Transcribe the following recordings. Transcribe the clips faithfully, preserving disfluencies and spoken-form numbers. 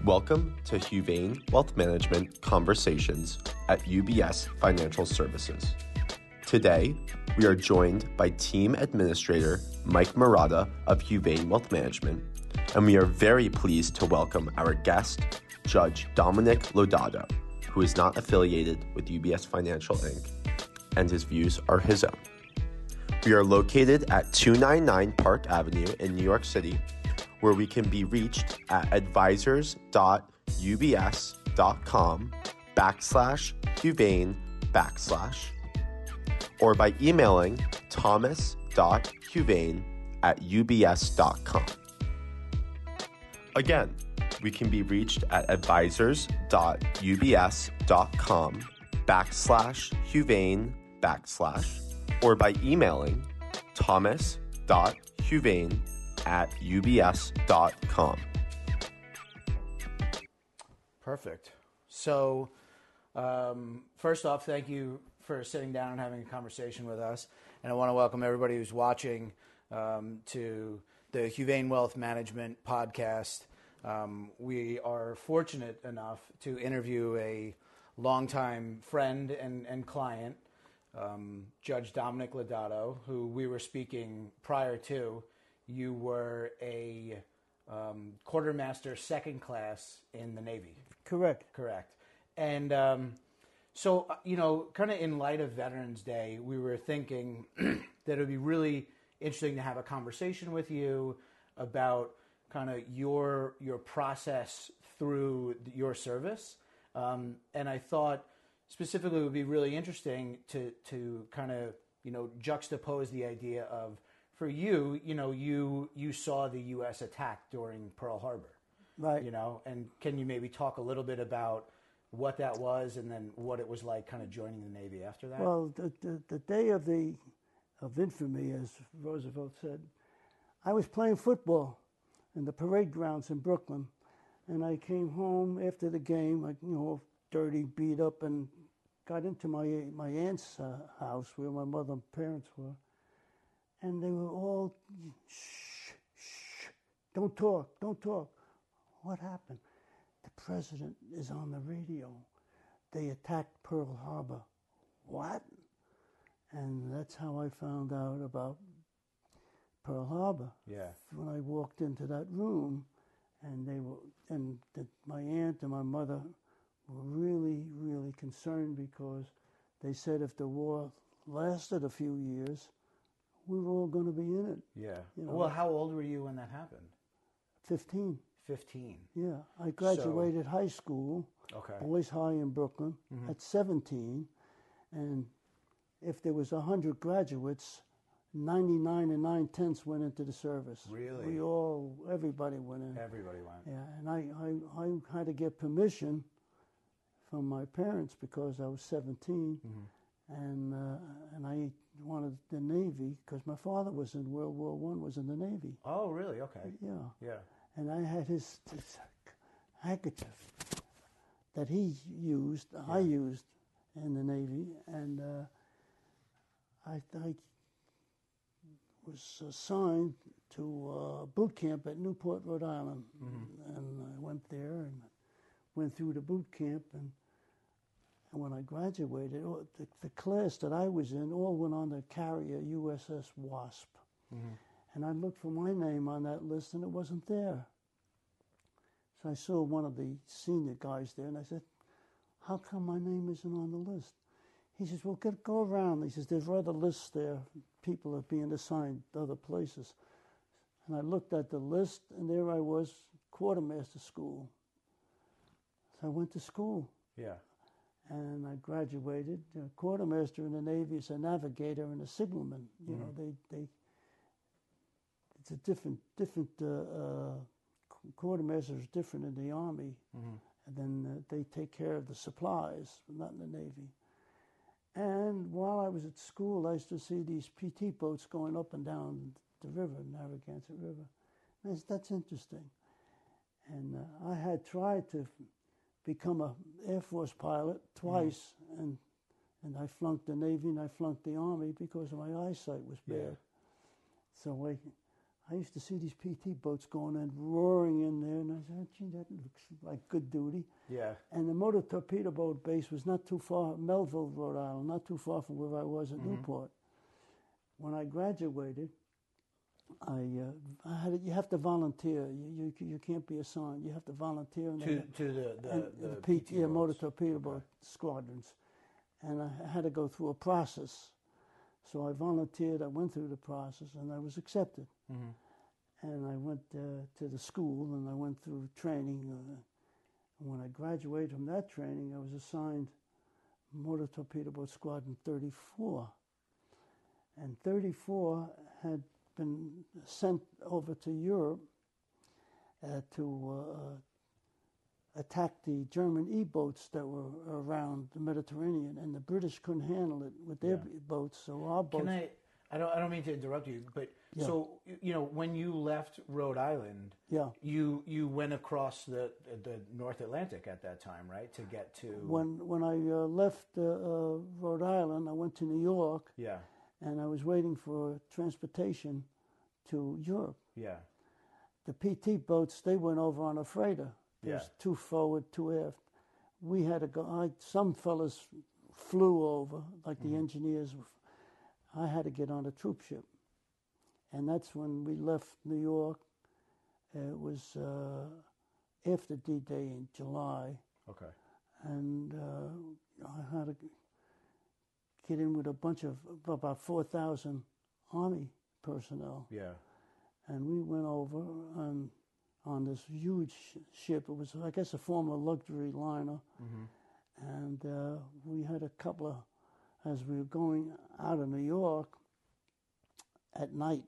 Welcome to Huvane Wealth Management Conversations at U B S Financial Services. Today, we are joined by Team Administrator Mike Murata of Huvane Wealth Management, and we are very pleased to welcome our guest, Judge Dominic Lodato, who is not affiliated with U B S Financial Incorporated, and his views are his own. We are located at two ninety-nine Park Avenue in New York City, where we can be reached at advisors.ubs.com backslash Huvane backslash, or by emailing thomas.huvane at ubs.com. Again, we can be reached at advisors.ubs.com backslash Huvane backslash, or by emailing thomas.huvane at ubs.com. Perfect. So, um, first off, thank you for sitting down and having a conversation with us. And I want to welcome everybody who's watching um, to the Huvane Wealth Management podcast. Um, we are fortunate enough to interview a longtime friend and, and client, um, Judge Dominic Lodato, who we were speaking prior to. You were a um, quartermaster second class in the Navy. Correct. Correct. And um, so, you know, kind of in light of Veterans Day, we were thinking that it would be really interesting to have a conversation with you about kind of your your process through your service. Um, and I thought specifically it would be really interesting to to kind of, you know, juxtapose the idea of, for you, you know, you you saw the U S attack during Pearl Harbor, Right. you know, and can you maybe talk a little bit about what that was and then what it was like kind of joining the Navy after that? Well, the, the, the day of the of infamy, as Roosevelt said, I was playing football in the parade grounds in Brooklyn, and I came home after the game, I, you know, dirty, beat up, and got into my my aunt's uh, house where my mother and parents were. And they were all, shh, shh, don't talk, don't talk. What happened? The president is on the radio. They attacked Pearl Harbor. What? And that's how I found out about Pearl Harbor. Yeah. When I walked into that room, and they were, and the, my aunt and my mother were really, really concerned, because they said if the war lasted a few years, we were all going to be in it. Yeah. You know, well, how old were you when that happened? fifteen. fifteen. Yeah. I graduated So, high school, okay. Boys High in Brooklyn, Mhm. at seventeen. And if there was one hundred graduates, ninety-nine and nine-tenths went into the service. Really? We all, everybody went in. Everybody went. Yeah. And I, I, I had to get permission from my parents because I was seventeen. Mhm. And uh, and I wanted the Navy because my father was in World War One, was in the Navy. Oh, really? Okay. Yeah. Yeah. And I had his, his handkerchief that he used, Yeah. I used in the Navy, and uh, I, I was assigned to uh, boot camp at Newport, Rhode Island, Mhm. and I went there and went through the boot camp, and and when I graduated, all- the, the class that I was in all went on to carry a U S S Wasp. Mhm. And I looked for my name on that list, and it wasn't there. So I saw one of the senior guys there, and I said, how come my name isn't on the list? He says, well, get, go around. He says, there's other lists there. People are being assigned to other places. And I looked at the list, and there I was, quartermaster school. So I went to school. Yeah. And I graduated. Uh, quartermaster in the Navy is a navigator and a signalman. You Mhm. know, they, they, it's a different, different, uh, uh, qu- quartermaster is different in the Army. Mhm. And then uh, they take care of the supplies, not in the Navy. And while I was at school, I used to see these P T boats going up and down the river, Narragansett River. And I said, that's interesting. And uh, I had tried to become a Air Force pilot twice, mm. and and I flunked the Navy and I flunked the Army because my eyesight was bad. Yeah. So I, I used to see these P T boats going and roaring in there, and I said, gee, that looks like good duty. Yeah. And the motor torpedo boat base was not too far, Melville, Rhode Island, not too far from where I was at Mm-hmm. Newport. When I graduated, I, uh, I had you have to volunteer. You, you you can't be assigned. You have to volunteer in To the, to the the, and the, the P T, yeah, motor boats. torpedo boat squadrons, and I had to go through a process. So I volunteered. I went through the process, and I was accepted. Mm-hmm. And I went uh, to the school, and I went through training. Uh, and when I graduated from that training, I was assigned Motor Torpedo Boat Squadron thirty-four. And thirty-four had been sent over to Europe uh, to uh, attack the German E-boats that were around the Mediterranean, and the British couldn't handle it with their Yeah. boats, so our boats... Can I? I don't. I don't mean to interrupt you, but Yeah. so you know, when you left Rhode Island, Yeah. you you went across the the North Atlantic at that time, right, to get to. When, when I uh, left uh, uh, Rhode Island, I went to New York, Yeah. and I was waiting for transportation to Europe. Yeah. The P T boats, they went over on a freighter. There's Yeah. two forward, two aft. We had to go. I, some fellas flew over, like the engineers. I had to get on a troop ship, and that's when we left New York. It was uh, after D-Day in July, Okay. and uh, I had to get in with a bunch of about four thousand Army personnel. Yeah. And we went over on, on this huge ship. It was, I guess, a former luxury liner. Mm-hmm. And uh, we had a couple of, as we were going out of New York at night,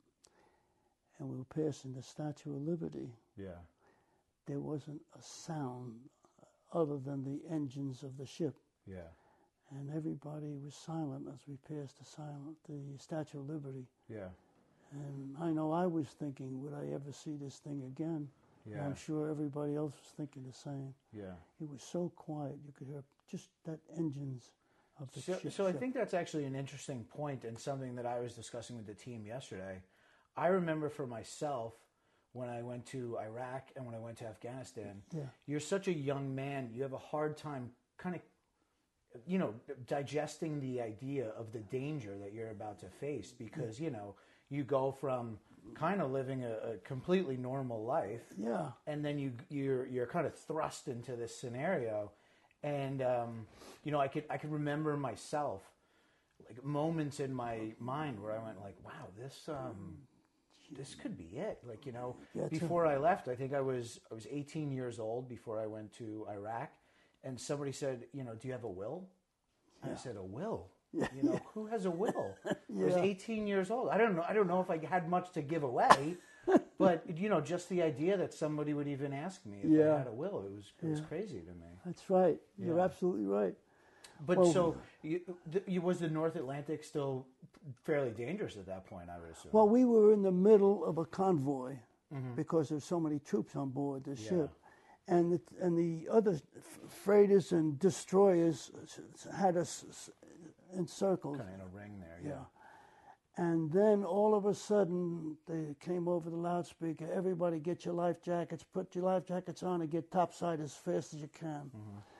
and we were passing the Statue of Liberty, Yeah. there wasn't a sound other than the engines of the ship. Yeah. And everybody was silent as we passed the silent, the Statue of Liberty. Yeah. And I know I was thinking, would I ever see this thing again? And Yeah. I'm sure everybody else was thinking the same. Yeah. It was so quiet, you could hear just that engines of the So, ship. so I ship. think that's actually an interesting point and something that I was discussing with the team yesterday. I remember for myself when I went to Iraq and when I went to Afghanistan, Yeah. you're such a young man, you have a hard time kind of, you know, digesting the idea of the danger that you're about to face because, you know, you go from kind of living a, a completely normal life, Yeah. and then you you're you're kind of thrust into this scenario, and um, you know I could I could remember myself like moments in my mind where I went like, wow, this um, this could be it. Like you know, Yeah, true. before I left, I think I was I was eighteen years old before I went to Iraq, and somebody said, you know, do you have a will? And I said, a will. You know, who has a will? I was Yeah. eighteen years old. I don't know. I don't know if I had much to give away, but you know, just the idea that somebody would even ask me if Yeah. I had a will, it was it was Yeah. crazy to me. That's right. You're Yeah. absolutely right. But Well- so, you, the, you, was the North Atlantic still fairly dangerous at that point? I would assume. Well, we were in the middle of a convoy because there's so many troops on board the Mm-hmm. Yeah. ship. And the, and the other f- freighters and destroyers s- s- had us s- encircled. kind of in a ring there. Yeah. Yeah. And then all of a sudden, they came over the loudspeaker. Everybody get your life jackets, put your life jackets on and get topside as fast as you can.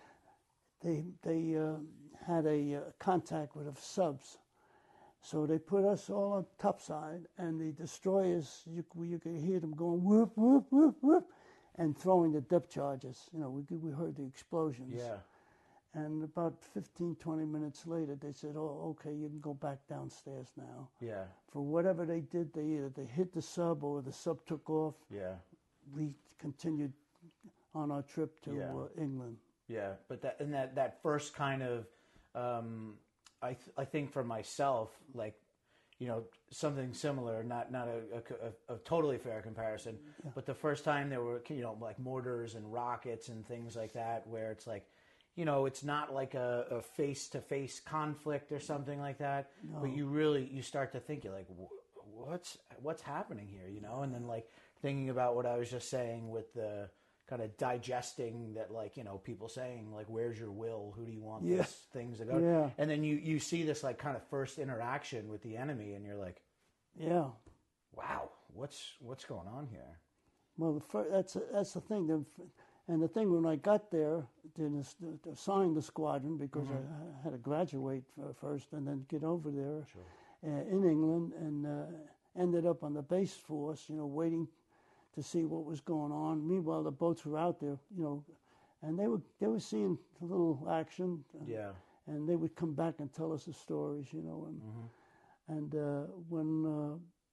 They, they uh, had a uh, contact with the subs. So they put us all on topside, and the destroyers, you, you could hear them going whoop, whoop, whoop, whoop, and throwing the depth charges. You know, we, we heard the explosions. Yeah. And about fifteen, twenty minutes later, they said, oh, okay, you can go back downstairs now. Yeah. For whatever they did, they either they hit the sub or the sub took off. Yeah. We continued on our trip to Yeah. uh, England. Yeah, but that and that that first kind of, um, I th- I think for myself, like, you know, something similar, not not a, a, a, a totally fair comparison, but the first time there were, you know, like mortars and rockets and things like that, where it's like, you know, it's not like a, a face-to-face conflict or something like that, but you really you start to think, you're like, what's what's happening here, you know, and then like thinking about what I was just saying with the kind of digesting that, like, you know, people saying like, where's your will, who do you want Yeah. this things to go, Yeah. and then you you see this like kind of first interaction with the enemy and you're like, Yeah. wow, what's what's going on here? Well, the fir- that's that's the thing. The, and the thing when I got there, to, to assign the squadron because mm-hmm. I, I had to graduate first and then get over there sure. uh, in England, and uh, ended up on the base force, you know, waiting to see what was going on. Meanwhile, the boats were out there, you know, and they were they were seeing a little action. Uh, yeah. And they would come back and tell us the stories, you know. And mm-hmm. and uh, when uh,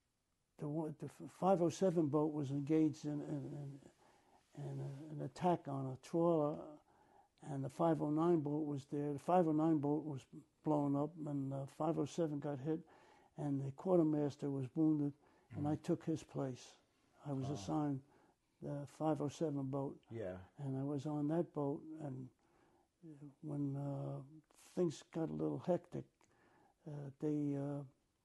the the five oh seven boat was engaged in, in, in, in a, an attack on a trawler, and the five oh nine boat was there. The five oh nine boat was blown up, and the five oh seven got hit, and the quartermaster was wounded, mm-hmm. and I took his place. I was oh. assigned the five oh seven boat. Yeah. And I was on that boat, and when uh, things got a little hectic, uh, they uh,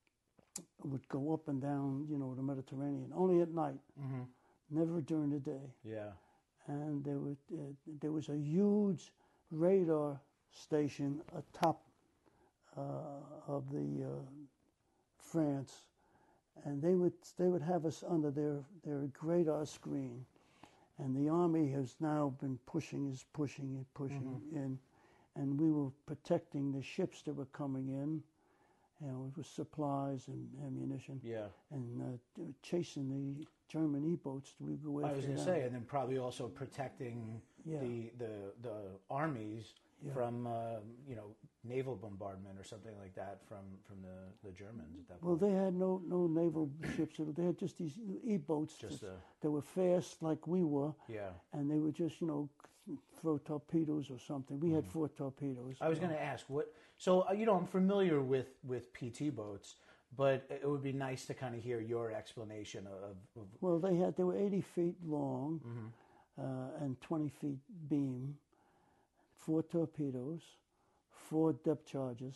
would go up and down, you know, the Mediterranean, only at night, mm-hmm. never during the day. Yeah. And there was, uh, there was a huge radar station atop uh, of the uh, France, and they would they would have us under their, their radar screen. And the Army has now been pushing, is pushing and pushing mm-hmm. in, and we were protecting the ships that were coming in, you know, with supplies and ammunition. Yeah. And uh, chasing the German E-boats to go away. I was going to say, and then probably also protecting yeah. the the the armies yeah. from uh, you know, naval bombardment or something like that from from the, the Germans at that well, point. they had no no naval ships. They had just these E-boats just that, a, that were fast like we were. Yeah. And they would just, you know, throw torpedoes or something. We mm. had four torpedoes. I was going to ask what. So uh, you know, I'm familiar with with P T boats, but it would be nice to kind of hear your explanation of. of well, they had they were eighty feet long mm-hmm. uh, and twenty feet beam, four torpedoes, four depth charges,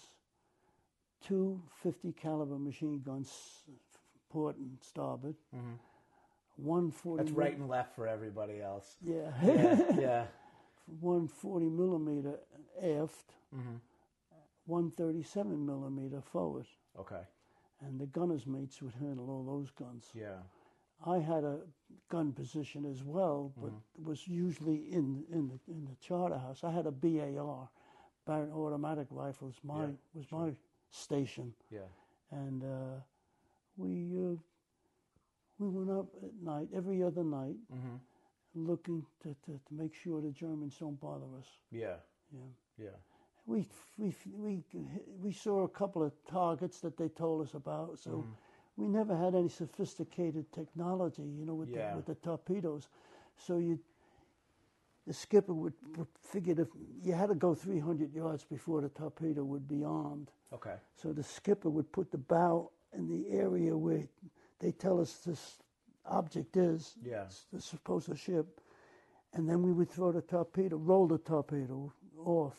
two fifty caliber machine guns, port and starboard, mm-hmm. one forty. That's right and left for everybody else. Yeah, yeah, yeah. One forty millimeter aft, mm-hmm. one thirty-seven millimeter forward. Okay. And the gunner's mates would handle all those guns. Yeah. I had a gun position as well, but mm-hmm. was usually in in the in the charter house. I had a B A R, Barrett Automatic Rifles. My yeah, was sure. my station. Yeah. And uh, we uh, we went up at night, every other night, mm-hmm. looking to, to, to make sure the Germans don't bother us. Yeah. Yeah. Yeah. We we we we saw a couple of targets that they told us about, so. Mm-hmm. We never had any sophisticated technology, you know, with, yeah. the, with the torpedoes. So you, the skipper would, would figure that you had to go three hundred yards before the torpedo would be armed. Okay. So the skipper would put the bow in the area where they tell us this object is, yeah. the supposed ship, and then we would throw the torpedo, roll the torpedo off,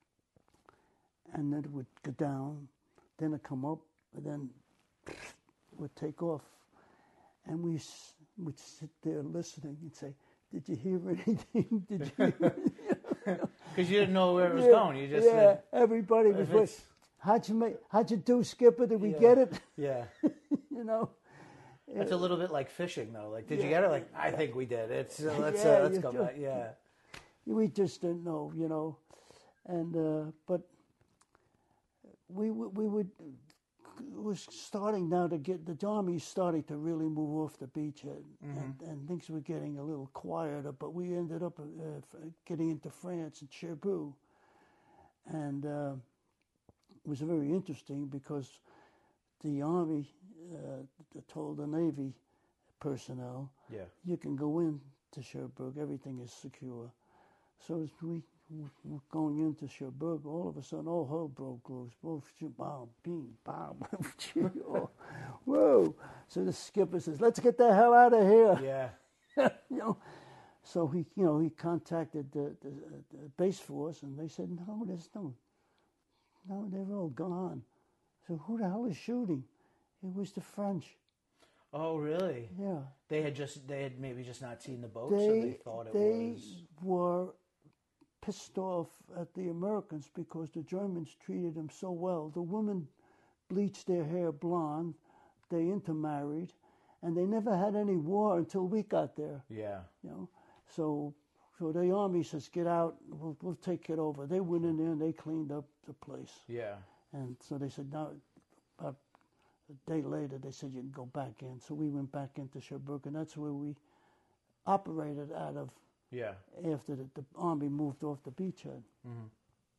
and then it would go down, then it'd come up, and then would take off, and we would sit there listening and say, "Did you hear anything? Did you?" Because you didn't know where it was yeah, going. You just yeah. said, everybody was. With, How'd you make? How'd you do, Skipper? Did we yeah. get it? Yeah. You know. That's a little bit like fishing, though. Like, did yeah. you get it? Like, I think we did. It's uh, let's yeah, uh, let's go just, back. Yeah. We just didn't know, you know, and uh, but we we would. It was starting now to get, the army starting to really move off the beachhead, mm-hmm. and, and things were getting a little quieter, but we ended up uh, getting into France and Cherbourg. And uh, it was very interesting because the army uh, told the Navy personnel, yeah. you can go in to Cherbourg, everything is secure. So as we were going into Cherbourg, all of a sudden, all hell broke loose. Boom, boom, bing, bam. Whoa. So the skipper says, let's get the hell out of here. Yeah. You know, so he, you know, he contacted the, the, the base force, and they said, no, there's no, no, they're all gone. So who the hell is shooting? It was the French. Oh, really? Yeah. They had just, they had maybe just not seen the boat, they, so they thought it they was. They were pissed off at the Americans because the Germans treated them so well. The women bleached their hair blonde, they intermarried, and they never had any war until we got there. Yeah. You know, so so the Army says, "Get out, we'll, we'll take it over." They went in there and they cleaned up the place. Yeah. And so they said, "Now, about a day later, they said you can go back in." So we went back into Sherbrooke, and that's where we operated out of. Yeah. After the, the Army moved off the beachhead, mm-hmm.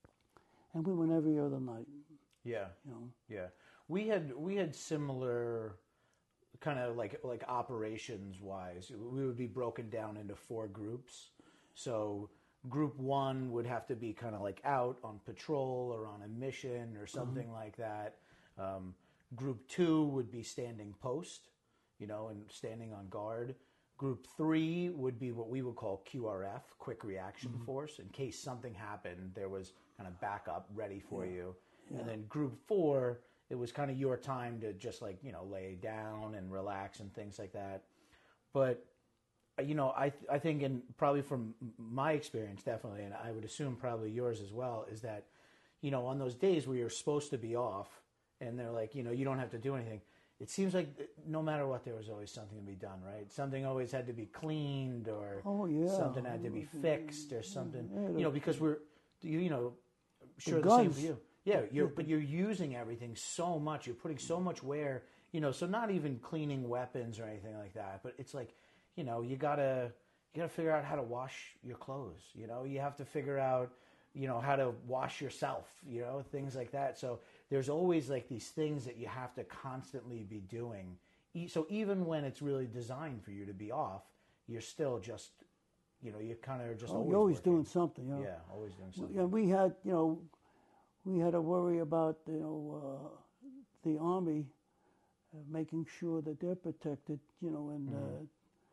and we went every other night. Yeah. You know. Yeah. We had we had similar kind of like like operations wise. We would be broken down into four groups. So group one would have to be kind of like out on patrol or on a mission or something mm-hmm. like that. Um, group two would be standing post, you know, and standing on guard. Group three would be what we would call Q R F, Quick Reaction mm-hmm. Force. In case something happened, there was kind of backup ready for yeah. you. Yeah. And then group four, it was kind of your time to just like, you know, lay down and relax and things like that. But, you know, I th- I think, and probably from my experience, definitely, and I would assume probably yours as well, is that, you know, on those days where you're supposed to be off and they're like, you know, you don't have to do anything, it seems like no matter what, there was always something to be done, right? Something always had to be cleaned or oh, yeah. something had to be fixed or something, yeah, you know, because we're, you, you know, sure the, the same for you. Yeah, you're, yeah. but you're using everything so much. You're putting so much wear, you know, so not even cleaning weapons or anything like that. But it's like, you know, you gotta you gotta figure out how to wash your clothes. You know, you have to figure out, you know, how to wash yourself. You know, things like that. So there's always like these things that you have to constantly be doing. So even when it's really designed for you to be off, you're still just, you know, you kind of just oh, always you're always working. doing something. You know? Yeah, always doing something. Yeah, we had, you know. We had to worry about, you know, uh, the Army uh, making sure that they're protected, you know, and mm-hmm. uh,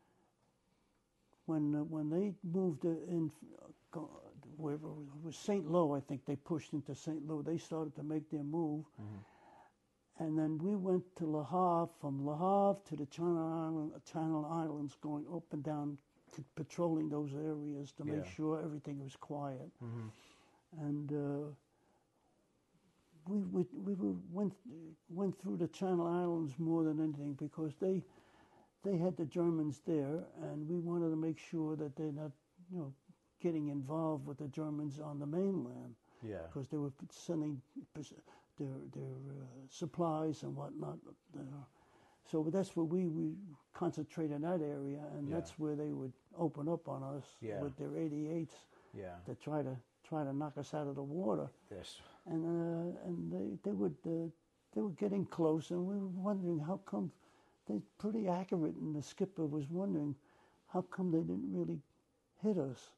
when uh, when they moved in, uh, wherever it was Saint Lo, I think they pushed into Saint Lo. They started to make their move, mm-hmm. and then we went to Le Havre, from Le Havre to the Channel Island, Channel Islands, going up and down, patrolling those areas to yeah. make sure everything was quiet, mm-hmm. and. Uh, We we we went went through the Channel Islands more than anything because they they had the Germans there, and we wanted to make sure that they're not, you know, getting involved with the Germans on the mainland. Yeah. Because they were sending their their uh, supplies and whatnot. Uh, so that's where we we concentrate in that area, and yeah. that's where they would open up on us yeah. with their eighty-eights. Yeah. To try to try to knock us out of the water. Yes. And uh, and they they would uh, they were getting close, and we were wondering how come they're pretty accurate. And the skipper was wondering how come they didn't really hit us.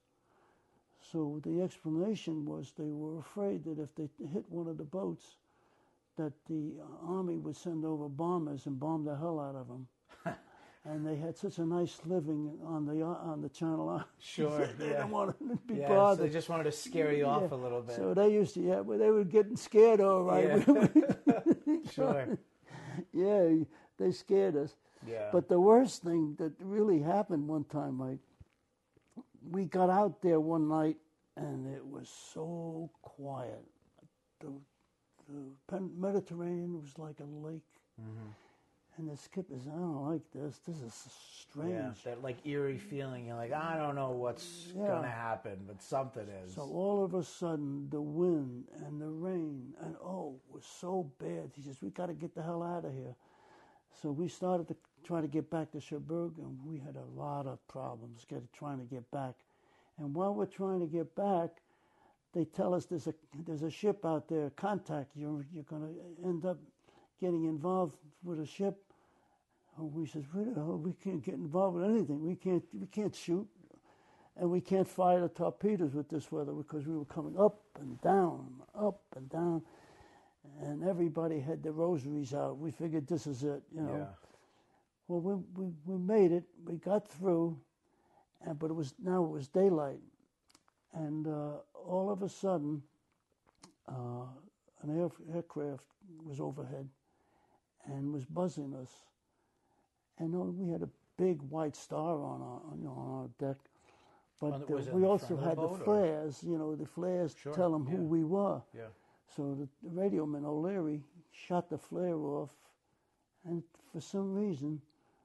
So the explanation was they were afraid that if they hit one of the boats, that the Army would send over bombers and bomb the hell out of them. And they had such a nice living on the on the Channel Islands. Sure, they yeah. didn't want to be yeah, bothered. So they just wanted to scare you off yeah. a little bit. So they used to, yeah, well, they were getting scared, all right. Yeah. Sure. Yeah, they scared us. Yeah. But the worst thing that really happened one time, Mike, we got out there one night, and it was so quiet. The, the Mediterranean was like a lake. Mm-hmm. And the skipper said, I don't like this. This is strange. Yeah, that like eerie feeling. You're like, I don't know what's yeah. going to happen, but something is. So all of a sudden, the wind and the rain, and oh, it was so bad. He says, we got to get the hell out of here. So we started to try to get back to Cherbourg, and we had a lot of problems getting, trying to get back. And while we're trying to get back, they tell us there's a there's a ship out there, contact. You're, you're going to end up getting involved with a ship. And we said, we can't get involved with anything. We can't we can't shoot, and we can't fire the torpedoes with this weather because we were coming up and down, up and down, and everybody had their rosaries out. We figured this is it, you know. Yeah. Well, we we we made it. We got through, and but it was now it was daylight, and uh, all of a sudden, uh, an air, aircraft was overhead, and was buzzing us. And we had a big white star on our, you know, on our deck, but well, uh, we also had the, the flares. Or? You know, the flares sure. tell them yeah. who we were. Yeah. So the, the radioman O'Leary shot the flare off, and for some reason,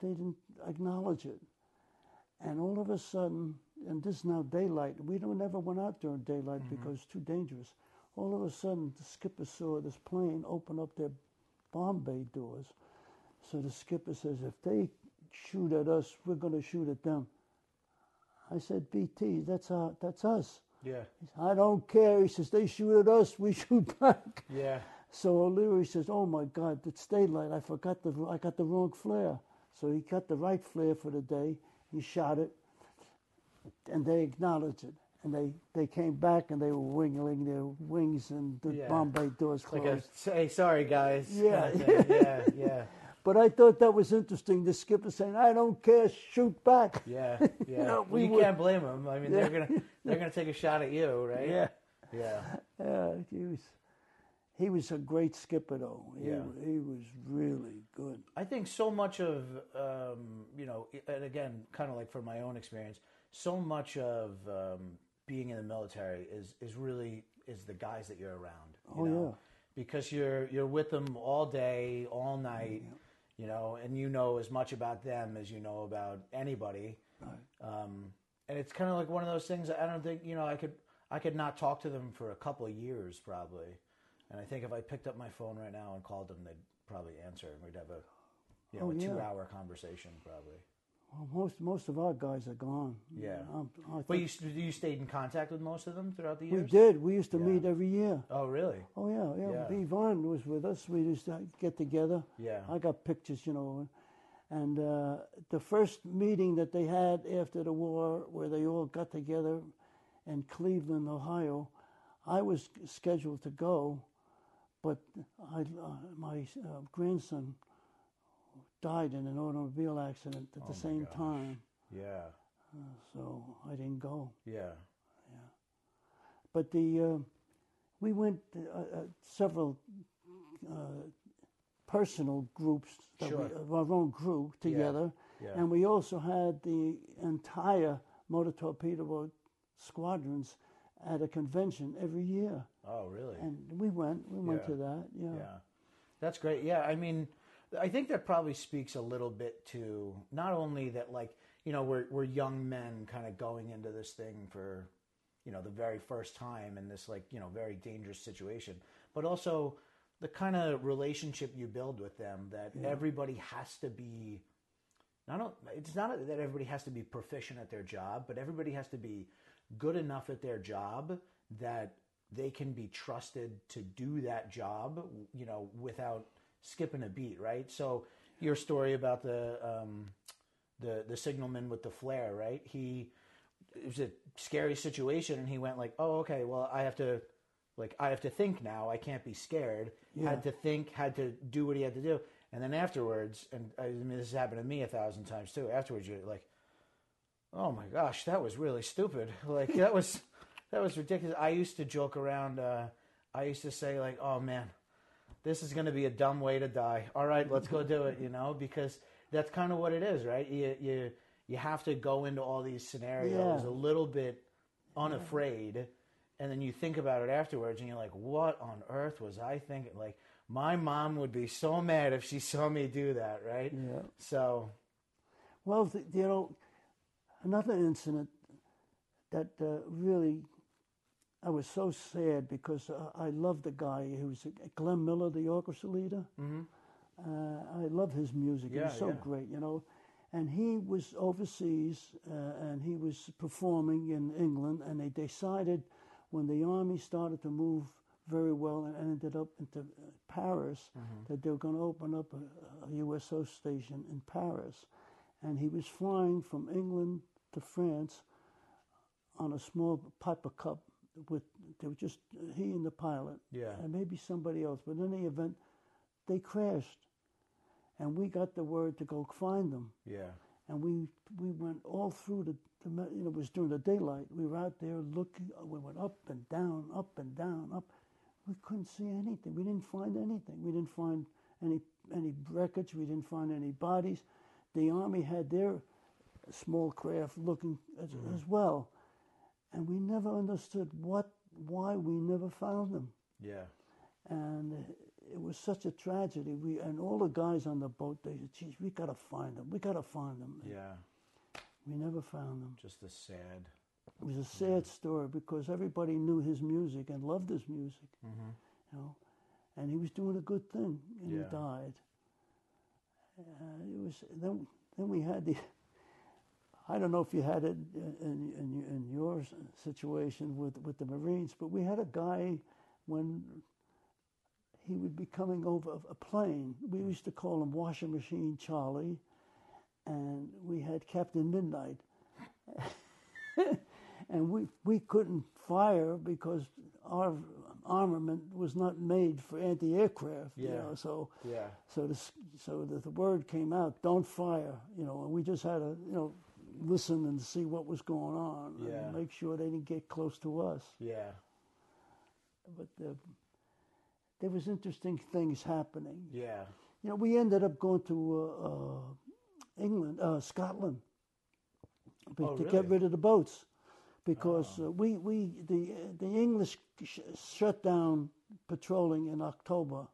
they didn't acknowledge it. And all of a sudden, and this is now daylight. We don't never went out during daylight mm-hmm. because it's too dangerous. All of a sudden, the skipper saw this plane open up their bomb bay doors. So the skipper says, if they shoot at us, we're going to shoot at them. I said, B T, that's our, that's us. Yeah. He said, I don't care. He says, they shoot at us, we shoot back. Yeah. So O'Leary says, oh my God, it's daylight. I forgot the, I got the wrong flare. So he got the right flare for the day. He shot it, and they acknowledged it. And they, they came back, and they were wiggling their wings, and the yeah. bomb bay doors closed. Like a, hey, sorry, guys. Yeah. Kind of yeah, yeah. But I thought that was interesting. The skipper saying, "I don't care, shoot back." Yeah, yeah. you know, well, we you were, can't blame them. I mean, yeah. they're gonna they're gonna take a shot at you, right? Yeah, yeah. Yeah, he was he was a great skipper, though. He, yeah. he was really good. I think so much of um, you know, and again, kind of like from my own experience, so much of um, being in the military is is really is the guys that you're around. You oh know? yeah. Because you're you're with them all day, all night. Yeah. You know, and you know as much about them as you know about anybody. Right. Um, and it's kind of like one of those things. I don't think, you know, I could I could not talk to them for a couple of years probably. And I think if I picked up my phone right now and called them, they'd probably answer, and we'd have a, you know, oh, a yeah. two-hour conversation probably. Well, most most of our guys are gone. Yeah. Um, but you you stayed in contact with most of them throughout the we years? did. We used to yeah. meet every year. Oh, really? Oh, yeah. Yeah. yeah. Yvonne was with us. We used to get together. Yeah. I got pictures, you know. And uh, the first meeting that they had after the war, where they all got together in Cleveland, Ohio, I was scheduled to go, but I, uh, my uh, grandson died in an automobile accident at oh the same gosh. time. Yeah. Uh, so I didn't go. Yeah. Yeah. But the uh, we went uh, uh, several uh, personal groups, that sure. we, of our own group together, yeah. Yeah. and we also had the entire motor torpedo boat squadrons at a convention every year. Oh, really? And we went. We went yeah. to that. Yeah. Yeah. That's great. Yeah. I mean, I think that probably speaks a little bit to not only that, like, you know, we're we're young men kind of going into this thing for, you know, the very first time in this, like, you know, very dangerous situation, but also the kind of relationship you build with them, that yeah. everybody has to be, not only, it's not that everybody has to be proficient at their job, but everybody has to be good enough at their job that they can be trusted to do that job, you know, without skipping a beat, right? So your story about the um, the the signalman with the flare, right? He, it was a scary situation, and he went like, "Oh, okay, well, I have to, like, I have to think now. I can't be scared." Yeah. Had to think, had to do what he had to do, and then afterwards, and I mean, this has happened to me a thousand times too. Afterwards, you're like, "Oh my gosh, that was really stupid. Like that was that was ridiculous." I used to joke around. Uh, I used to say like, "Oh man, this is going to be a dumb way to die. All right, let's go do it," you know, because that's kind of what it is, right? You you you have to go into all these scenarios yeah. a little bit unafraid, yeah. and then you think about it afterwards, and you're like, "What on earth was I thinking?" Like, my mom would be so mad if she saw me do that, right? Yeah. So, well, you know, another incident that uh, really, I was so sad because uh, I loved the guy who was Glenn Miller, the orchestra leader. mm-hmm. Uh, I love his music. Yeah, it was so yeah. great, you know. And he was overseas, uh, and he was performing in England, and they decided when the army started to move very well and ended up into Paris, mm-hmm. that they were going to open up a, a U S O station in Paris. And he was flying from England to France on a small Piper Cup with, they were just, he and the pilot, Yeah. and maybe somebody else. But in any event, they crashed. And we got the word to go find them. Yeah. And we we went all through the, the, you know, it was during the daylight. We were out there looking, we went up and down, up and down, up. We couldn't see anything. We didn't find anything. We didn't find any any wreckage. We didn't find any bodies. The Army had their small craft looking as, mm-hmm. as well. And we never understood what, why we never found them. Yeah. And it was such a tragedy. We and all the guys on the boat, they said, "Geez, we got to find them. We got to find them." Yeah. We never found them. Just a sad. It was a sad story because everybody knew his music and loved his music, Mm-hmm. you know, and he was doing a good thing, and Yeah. he died. Uh, it was then. Then we had the. I don't know if you had it in, in, in your situation with, with the Marines, but we had a guy when he would be coming over a plane. We used to call him Washing Machine Charlie, and we had Captain Midnight. And we, we couldn't fire because our armament was not made for anti-aircraft. Yeah. You know, so Yeah. so the so the, the word came out, don't fire. You know, and we just had to you know listen and see what was going on Yeah. and make sure they didn't get close to us. Yeah. But the, there was interesting things happening. Yeah. You know, we ended up going to uh, uh, England, uh, Scotland, be- Oh, to really? get rid of the boats, because Oh. uh, we we the the English sh- shut down patrolling in October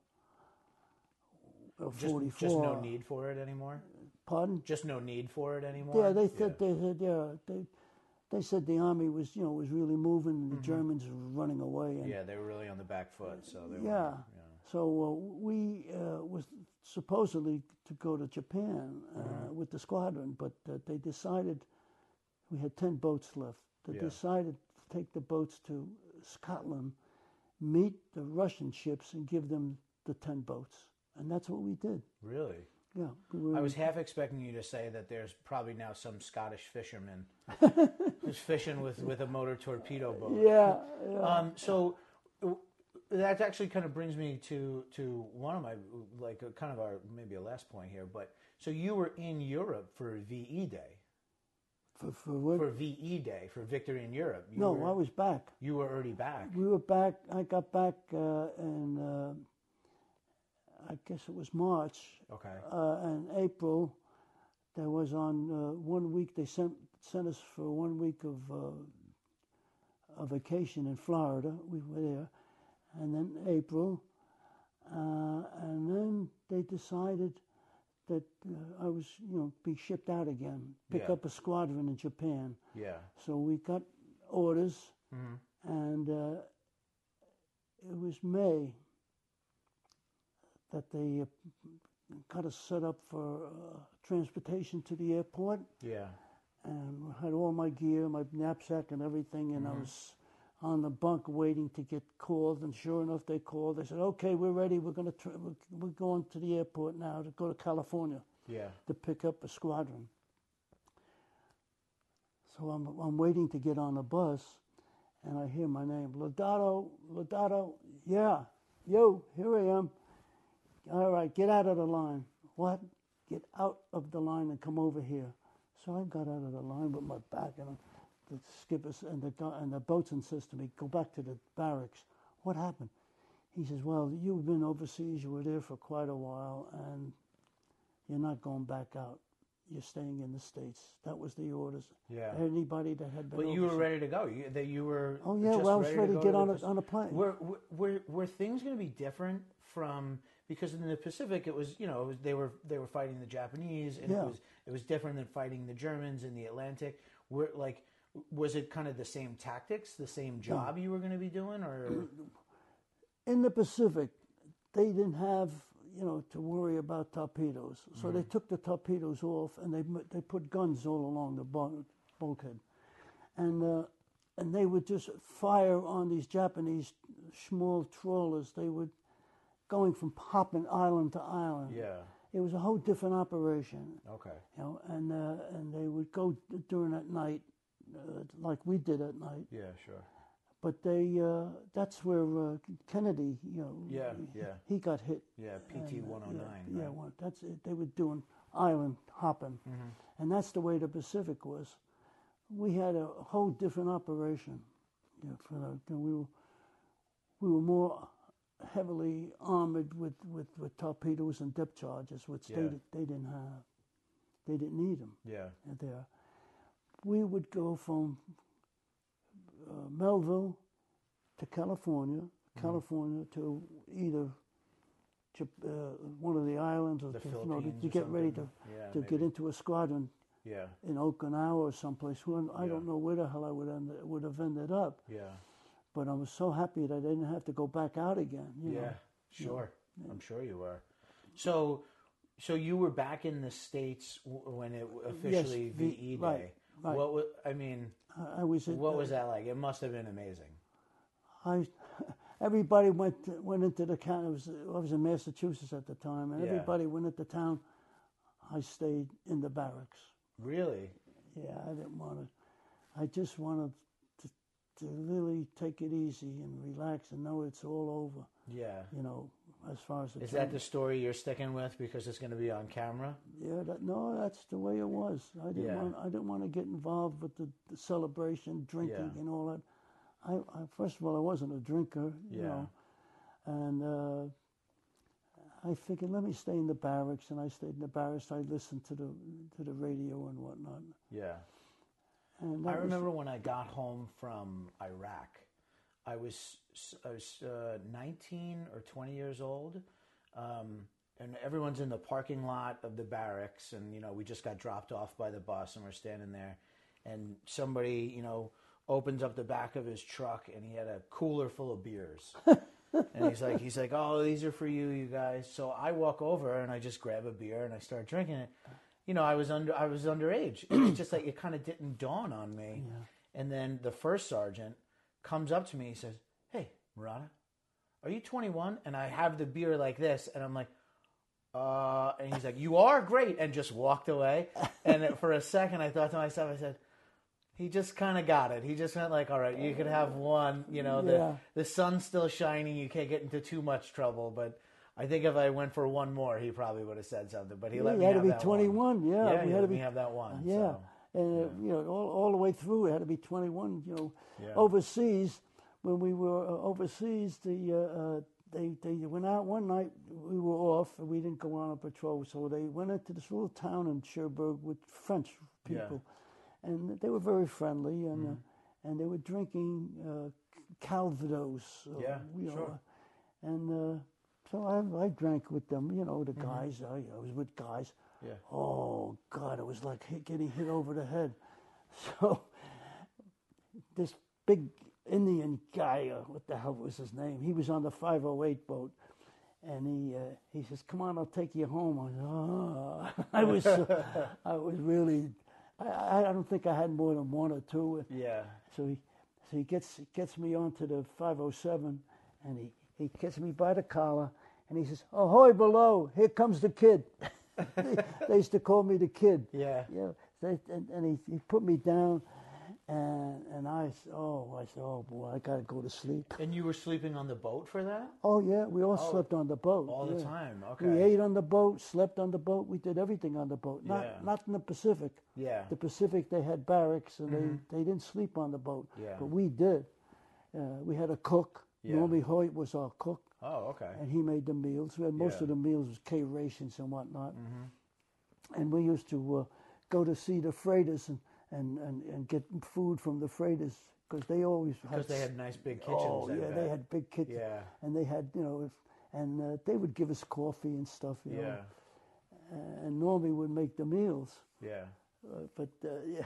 of Just, forty-four. just no need for it anymore? Pardon? Just no need for it anymore? Yeah, they said they said yeah they they said the army was you know was really moving and the Germans were running away. And, Yeah, they were really on the back foot, so they Yeah. were. Yeah. So uh, we uh, was supposedly to go to Japan uh, Mhm. with the squadron, but uh, they decided we had ten boats left. They Yeah. decided to take the boats to Scotland, meet the Russian ships, and give them the ten boats, and that's what we did. Really? Yeah, we were, I was half expecting you to say that there's probably now some Scottish fisherman who's fishing with, with a motor torpedo boat. Yeah, yeah. Um, so uh, that actually kind of brings me to, to one of my, like, a, kind of our, maybe a last point here. But so you were in Europe for V E Day, for for what? for V E Day, for Victory in Europe. You no, were, I was back. You were already back. We were back. I got back uh, in, uh, I guess it was March. Okay. Uh, and April, there was on uh, one week, they sent sent us for one week of uh, a vacation in Florida. We were there. And then April, uh, and then they decided that uh, I was, you know, be shipped out again, pick Yeah. up a squadron in Japan. Yeah. So we got orders, Mhm. and uh, it was May that they uh, got us set up for uh, transportation to the airport, Yeah. and I had all my gear, my knapsack and everything, and I Mhm. was on the bunk waiting to get called, and sure enough, they called. They said, okay, we're ready. We're going to tra- we're- we're going to the airport now to go to California Yeah. to pick up a squadron. So I'm, I'm waiting to get on the bus, and I hear my name, Lodato, Lodato, yeah, yo, here I am. All right, get out of the line. What? Get out of the line and come over here. So I got out of the line with my back, and the skippers and the guy and the boatswain says to me, go back to the barracks. What happened? He says, well, you've been overseas, you were there for quite a while, and you're not going back out. You're staying in the States. That was the orders. Yeah. Anybody that had been But you were overseas- ready to go. You, that you were. Oh, yeah, just well, I was ready to go get the on a, Pac- on a plane. Were, were were were things going to be different from, because in the Pacific it was, you know, it was, they were they were fighting the Japanese, and Yeah. it was it was different than fighting the Germans in the Atlantic. Were like, was it kind of the same tactics, the same job you were going to be doing, or? In the Pacific, they didn't have, you know, to worry about torpedoes. So they took the torpedoes off, and they mu- they put guns all along the boat, bulkhead, and uh, and they would just fire on these Japanese small trawlers. They would going from hopping island to island. Yeah. It was a whole different operation, Okay. you know, and uh, and they would go during that night, uh, like we did at night. Yeah. Sure. But they, uh, that's where uh, Kennedy, you know, Yeah, he, yeah. he got hit. Yeah. P T one oh nine. Yeah, yeah, well, that's it. They were doing island hopping, Mm-hmm. and that's the way the Pacific was. We had a whole different operation. You know, for the, you know, we were we were more heavily armored with, with, with torpedoes and depth charges, which they Yeah. did, they didn't have. They didn't need them Yeah. there. We would go from uh, Melville to California, California to either Jap- uh, one of the islands, or The to, you know, to, Philippines to or get ready to something. Yeah, to get maybe. into a squadron Yeah, in Okinawa or someplace. When I Yeah. don't know where the hell I would end, would have ended up. yeah, But I was so happy that I didn't have to go back out again. You yeah. know. Sure, I'm sure you were. So, so you were back in the States w- when it officially Yes, V V- E Day. right, right. What was, I mean, I, I was. at- what was that like? It must have been amazing. I, everybody went went into the town. I was I was in Massachusetts at the time, and Yeah. everybody went into town. I stayed in the barracks. Really? Yeah, I didn't want to. I just wanted to, to really take it easy and relax and know it's all over. Yeah. You know, as far as the Is that training. the story you're sticking with because it's going to be on camera? Yeah, that, no, that's the way it was. I didn't Yeah. want. I didn't want to get involved with the, the celebration, drinking, Yeah. and all that. I, I first of all, I wasn't a drinker. You Yeah. know, and uh, I figured let me stay in the barracks, and I stayed in the barracks. I listened to the to the radio and whatnot. Yeah. And I that was- remember when I got home from Iraq, I was I was uh, nineteen or twenty years old, um, and everyone's in the parking lot of the barracks, and you know we just got dropped off by the bus, and we're standing there, and somebody you know opens up the back of his truck, and he had a cooler full of beers. And he's like, he's like, oh, these are for you, you guys. So I walk over and I just grab a beer and I start drinking it. You know, I was under, I was underage. It's just like it kind of didn't dawn on me. Yeah. And then the first sergeant comes up to me. He says, "Hey, Murata, are you twenty-one?" And I have the beer like this, and I'm like, "Uh," and he's like, "You are great," and just walked away. And for a second, I thought to myself, I said, he just kind of got it. He just went like, all right, you could have one. You know, the Yeah. the sun's still shining. You can't get into too much trouble. But I think if I went for one more, he probably would have said something. But he Yeah, let you me had to have be that twenty-one. One. Yeah, yeah, we he had let to be. me have that one. Yeah, so, and uh, yeah. you know, all, all the way through, it had to be twenty-one. You know, Yeah. overseas when we were uh, overseas, the uh, uh, they they went out one night. We were off, and we didn't go on a patrol. So they went into this little town in Cherbourg with French people, and they were very friendly, and Mm-hmm. uh, and they were drinking uh, Calvados. uh, Yeah, you know, sure. And uh, so I I drank with them. You know, the Mm-hmm. guys. I, I was with guys. Yeah. Oh God, it was like hit, getting hit over the head. So this big Indian guy, uh, what the hell was his name? He was on the five oh eight boat, and he uh, he says, "Come on, I'll take you home." I, said, oh. I was uh, I was really I, I don't think I had more than one or two. Yeah. So he so he gets gets me onto the five oh seven, and he he gets me by the collar, and he says, "Ahoy below! Here comes the kid." they, they used to call me the kid. Yeah. Yeah. They, and, and he, he put me down, and and I s- oh I said, oh boy, I gotta go to sleep. And you were sleeping on the boat for that? Oh yeah, we all Oh, slept on the boat all the yeah. time, okay. We ate on the boat, slept on the boat. We did everything on the boat. Not Yeah. not in the Pacific. Yeah. The Pacific, they had barracks, and they, they didn't sleep on the boat. Yeah. But we did. Uh, we had a cook. Yeah. Normie Hoyt was our cook, Oh, okay. and he made the meals. We had most Yeah. of the meals was K rations and whatnot. Mm-hmm. And we used to uh, go to see the freighters and, and, and, and get food from the freighters because they always Because they had nice big kitchens. Oh I yeah, bet. they had big kitchens. Yeah. And they had you know, if, and uh, they would give us coffee and stuff. You Yeah. know. Uh, and Normie would make the meals. Yeah. Uh, but uh, yeah.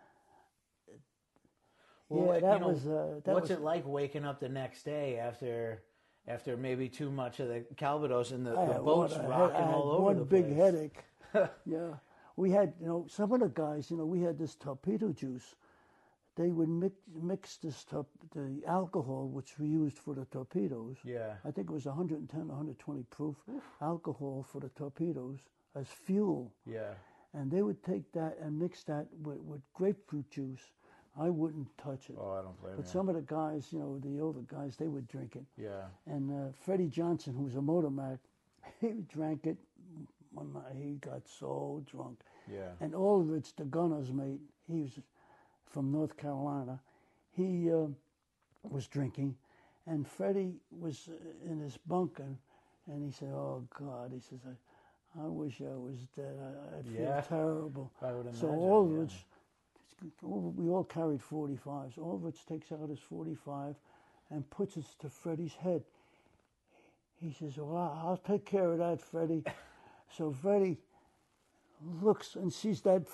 Well, yeah, that you know, was. Uh, that what's was, it like waking up the next day after after maybe too much of the Calvados and the, I the had boats one- I had- rocking I had all over one the big place? headache. Yeah, we had you know some of the guys. You know, we had this torpedo juice. They would mix mix this tor- the alcohol which we used for the torpedoes. Yeah. I think it was one hundred ten, one hundred twenty proof alcohol for the torpedoes as fuel. Yeah. And they would take that and mix that with, with grapefruit juice. I wouldn't touch it. Oh, I don't blame But you. some of the guys, you know, the older guys, they would drink it. Yeah. And uh, Freddie Johnson, who was a motor Mac, he drank it one night. He got so drunk. Yeah. And Aldrich, the gunner's mate, he was from North Carolina. He uh, was drinking, and Freddie was uh, in his bunker, and he said, "Oh God," he says, "I, I wish I was dead. I, I feel Yeah. terrible." I would So imagine, Aldrich, we all carried forty-fives. Aldrich takes out his forty-five and puts it to Freddie's head. He says, well, I'll take care of that, Freddie. So Freddie looks and sees that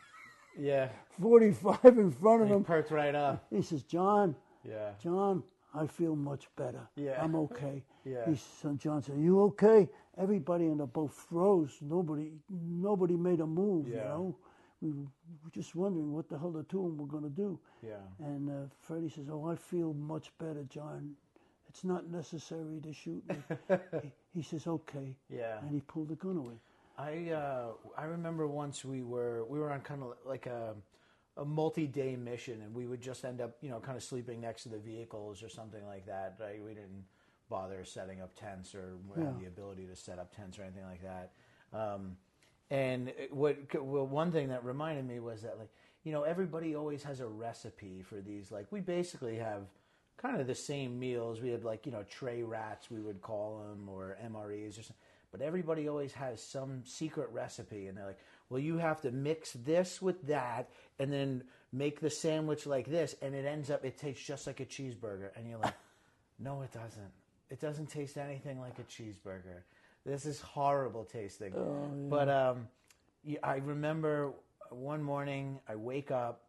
Yeah. forty-five in front of He him. perked right up. He says, John, Yeah. John, I feel much better. Yeah. I'm okay. Yeah. He said, John said, you okay? Everybody in the boat froze. Nobody nobody made a move, you Yeah. know. We were just wondering what the hell the two of them were going to do. Yeah. And uh, Freddie says, oh, I feel much better, John. It's not necessary to shoot me. he, he says, okay. Yeah. And he pulled the gun away. I uh, I remember once we were we were on kind of like a a multi-day mission, and we would just end up, you know, kind of sleeping next to the vehicles or something like that. Right? We didn't bother setting up tents or have Yeah. the ability to set up tents or anything like that. Um, and it- what well, one thing that reminded me was that, like, you know, everybody always has a recipe for these. Like, we basically have kind of the same meals. We had, like, you know, tray rats, we would call them, or M R Es or something. But everybody always has some secret recipe, and they're like, well, you have to mix this with that, and then make the sandwich like this, and it ends up, it tastes just like a cheeseburger. And you're like, no, it doesn't. It doesn't taste anything like a cheeseburger. This is horrible tasting. Oh, yeah. But um, y- I remember one morning I wake up,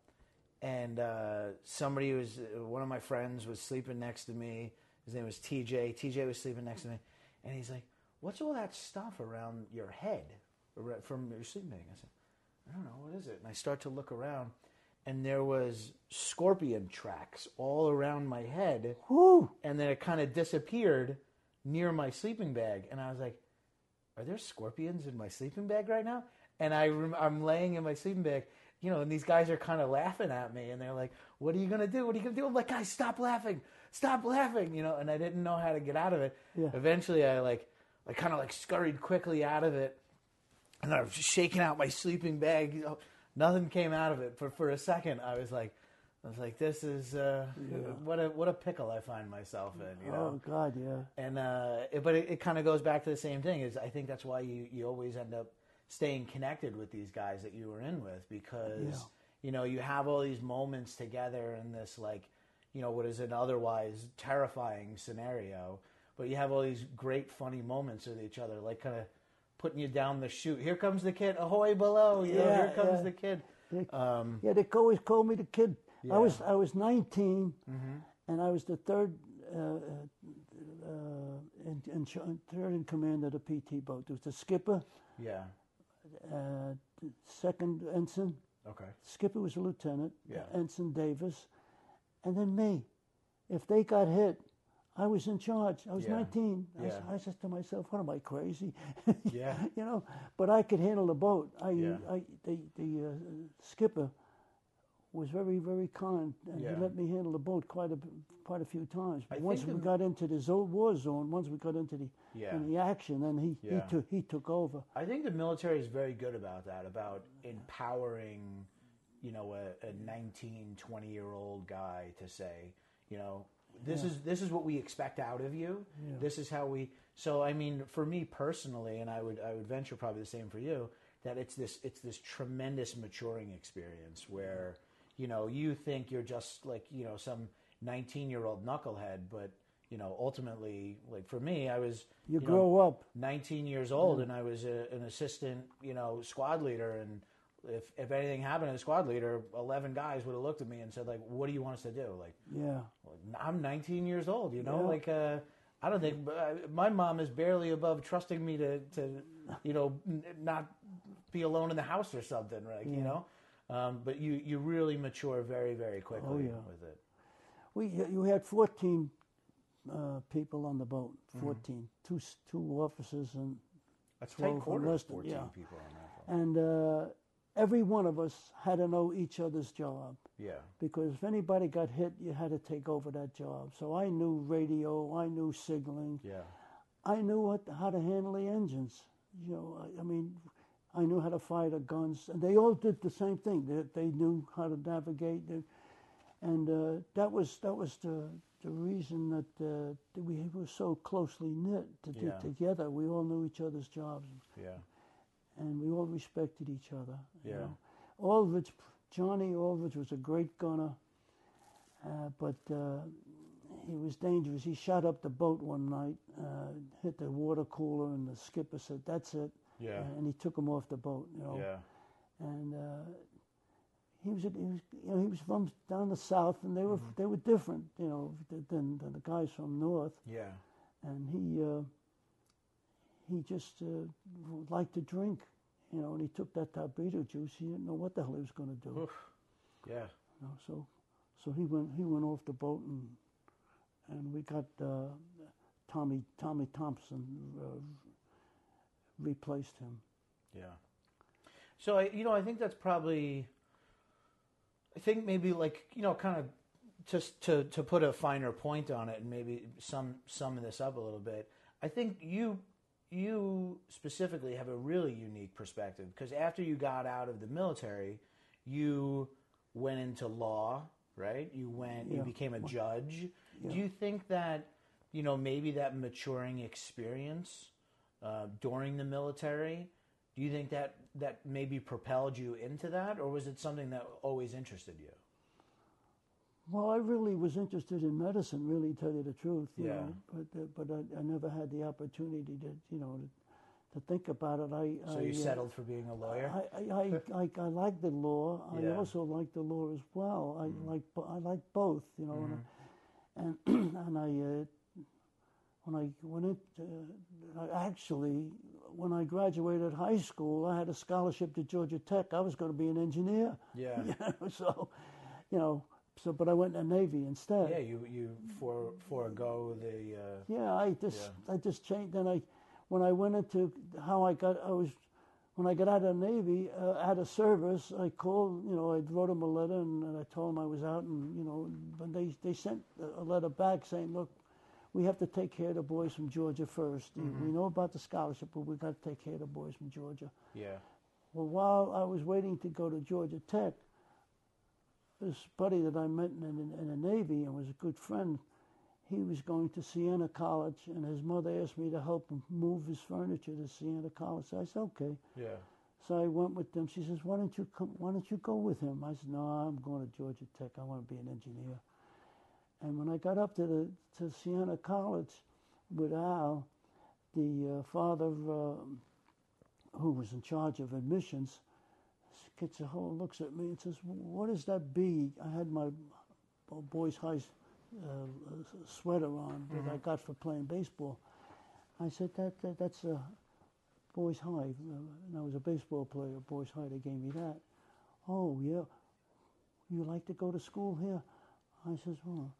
and uh, somebody was, one of my friends was sleeping next to me. His name was T J. T J was sleeping next to me, and he's like, what's all that stuff around your head ar- from your sleeping bag? I said, I don't know, what is it? And I start to look around, and there was scorpion tracks all around my head. Whew. And then it kind of disappeared near my sleeping bag. And I was like, are there scorpions in my sleeping bag right now? And I rem- I'm laying in my sleeping bag, you know, and these guys are kind of laughing at me. And they're like, what are you going to do? What are you going to do? I'm like, guys, stop laughing. Stop laughing. You know, and I didn't know how to get out of it. Yeah. Eventually, I like, I kind of like scurried quickly out of it. And I was just shaking out my sleeping bag. You know, nothing came out of it. For for a second, I was like, I was like, this is uh, what a what a pickle I find myself in. You know. Oh, God, yeah. And uh, it, but it, it kind of goes back to the same thing. Is I think that's why you, you always end up staying connected with these guys that you were in with, because Yeah. you know you have all these moments together in this, like, you know, what is an otherwise terrifying scenario, but you have all these great funny moments with each other, like kind of putting you down the chute. Here comes the kid, ahoy below! You know, Yeah, here comes yeah. the kid. They, Um, yeah, they always called me the kid. Yeah. I was I was nineteen, Mm-hmm. and I was the third uh, uh, uh, in, in, ch- third in command of the P T boat. There was the skipper, yeah. uh, the second ensign. Okay. Skipper was a lieutenant. Yeah. Ensign Davis, and then me. If they got hit, I was in charge. I was Yeah. nineteen. I, s- Yeah. I said to myself, "What am I, crazy?" Yeah. You know. But I could handle the boat. I, Yeah. I the the uh, skipper was very very kind, and Yeah. he let me handle the boat quite a b- quite a few times. But I once think we the- got into the zo- war zone, once we got into the Yeah. in the action, then he Yeah. he took he took over. I think the military is very good about that, about empowering, you know, a, a nineteen, twenty year old guy to say, you know, this Yeah. is this is what we expect out of you. Yeah. This is how we. So I mean, for me personally, and I would I would venture probably the same for you, that it's this it's this tremendous maturing experience where, you know, you think you're just like, you know, some nineteen year old knucklehead, but you know, ultimately, like for me, I was You, know, grow up. nineteen years old, and I was a, an assistant, you know, squad leader. And if if anything happened to the squad leader, eleven guys would have looked at me and said, like, "What do you want us to do?" Like, Yeah. I'm nineteen years old, you know. Yeah. Like, uh, I don't think uh, my mom is barely above trusting me to, to you know, n- not be alone in the house or something, right? You Yeah. know. Um, but you you really mature very very quickly Oh, yeah. with it. We you had fourteen uh, people on the boat. fourteen, two s- two officers and That's Well, tight quarters. less than- Fourteen yeah. people on that boat. and uh, every one of us had to know each other's job, Yeah. because if anybody got hit, you had to take over that job. So I knew radio, I knew signaling, Yeah. I knew what how to handle the engines. You know, I, I mean, I knew how to fire the guns, and they all did the same thing. They, they knew how to navigate, they, and uh, that was that was the the reason that, uh, that we were so closely knit to do Yeah. together. We all knew each other's jobs, Yeah. and we all respected each other. you Yeah. know. Aldridge, Johnny Aldridge was a great gunner, uh, but uh, he was dangerous. He shot up the boat one night, uh, hit the water cooler, and the skipper said, "That's it." Yeah. And he took him off the boat. You know. Yeah. And uh, he was, he was, you know, he was from down the south, and they were Mm-hmm. they were different, you know, than, than the guys from north. Yeah. And he uh, he just uh, liked to drink, you know, and he took that Tabrito juice. He didn't know what the hell he was going to do. Oof. Yeah. You know, so so he went he went off the boat, and and we got uh, Tommy Tommy Thompson uh, replaced him. Yeah. So I, you know, I think that's probably. I think maybe like you know, kind of, just to to put a finer point on it, and maybe sum sum this up a little bit. I think you you specifically have a really unique perspective because after you got out of the military, you went into law, right? You went, you Yeah. became a judge. Yeah. Do you think that you know maybe that maturing experience uh, during the military? Do you think that that maybe propelled you into that, or was it something that always interested you? Well, I really was interested in medicine, really, to tell you the truth. You Yeah. know, but uh, but I, I never had the opportunity to, you know, to, to think about it. I So I, you uh, settled for being a lawyer? I I, I, I, I like the law. I Yeah. also like the law as well. I Mm. like bo- I like both. You know, Mm-hmm. and I, and I uh, when I went in, uh, I actually when I graduated high school, I had a scholarship to Georgia Tech. I was going to be an engineer. Yeah. You know, so, you know, so but I went to the Navy instead. Yeah, you you for forego the uh, Yeah, I just Yeah. I just changed. Then I, when I went into how I got, I was, when I got out of the Navy, uh, out of service, I called, you know, I wrote them a letter and, and I told them I was out, and you know, but they they sent a letter back saying, look, we have to take care of the boys from Georgia first. Mm-hmm. We know about the scholarship, but we got to take care of the boys from Georgia. yeah. Well, while I was waiting to go to Georgia Tech, this buddy that I met in, in, in the Navy and was a good friend, he was going to Siena College, and his mother asked me to help him move his furniture to Siena College. So I said, okay. Yeah. So I went with them. She says, why don't you come, why don't you go with him? I said, no, I'm going to Georgia Tech. I want to be an engineer. And when I got up to the to Siena College with Al, the uh, father uh, who was in charge of admissions, gets a hold, looks at me and says, what is that B? I had my boys' high uh, sweater on that Mm-hmm. I got for playing baseball. I said, that, that that's a boys' high. And I was a baseball player, boys' high. They gave me that. Oh, yeah. You like to go to school here? I says, well,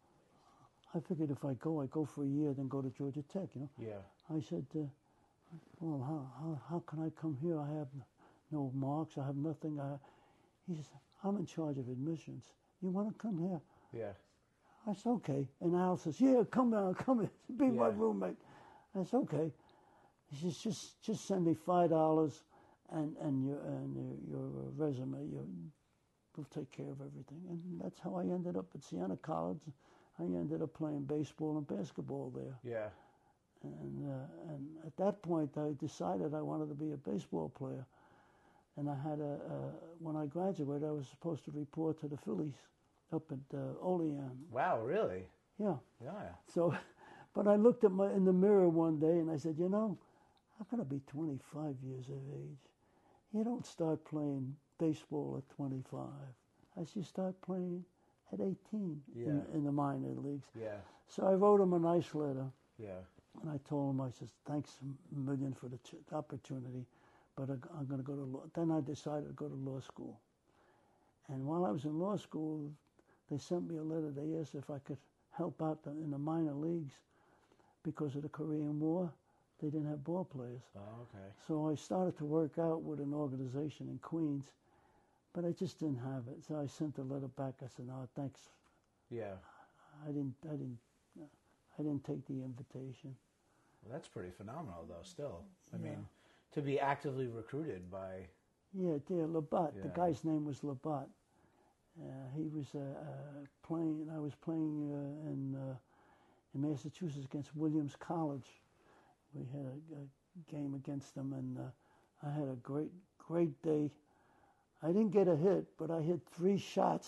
I figured if I go, I go for a year, then go to Georgia Tech, you know. Yeah. I said, uh, well, how, how how can I come here? I have no marks. I have nothing. I, he says, I'm in charge of admissions. You want to come here? Yeah. I said, okay. And Al says, yeah, come down, come in, be my Yeah. roommate. I said, okay. He says, just just send me five dollars and and your and your, your resume. Your, we'll take care of everything. And that's how I ended up at Siena College. I ended up playing baseball and basketball there. Yeah. And uh, and at that point, I decided I wanted to be a baseball player. And I had a, uh, when I graduated, I was supposed to report to the Phillies up at uh, Olean. Wow, really? Yeah. Yeah. So, but I looked at my in the mirror one day and I said, you know, I'm going to be twenty-five years of age. You don't start playing baseball at twenty-five. I should start playing at eighteen in, Yeah. in the minor leagues. Yeah. So I wrote him a nice letter. Yeah. And I told him, I said, thanks a million for the ch- opportunity, but I, I'm going to go to law. Then I decided to go to law school. And while I was in law school, they sent me a letter. They asked if I could help out the, in the minor leagues because of the Korean War. They didn't have ball players. Oh, okay. So I started to work out with an organization in Queens, but I just didn't have it. So I sent the letter back. I said, no, thanks. Yeah. I didn't, I didn't, I didn't take the invitation. Well, that's pretty phenomenal, though. Still, I Yeah. mean, to be actively recruited by. Yeah, dear Labat. The Yeah. guy's name was Labat. Uh, he was uh, uh, playing. I was playing uh, in uh, in Massachusetts against Williams College. We had a, a game against them, and uh, I had a great, great day. I didn't get a hit, but I hit three shots.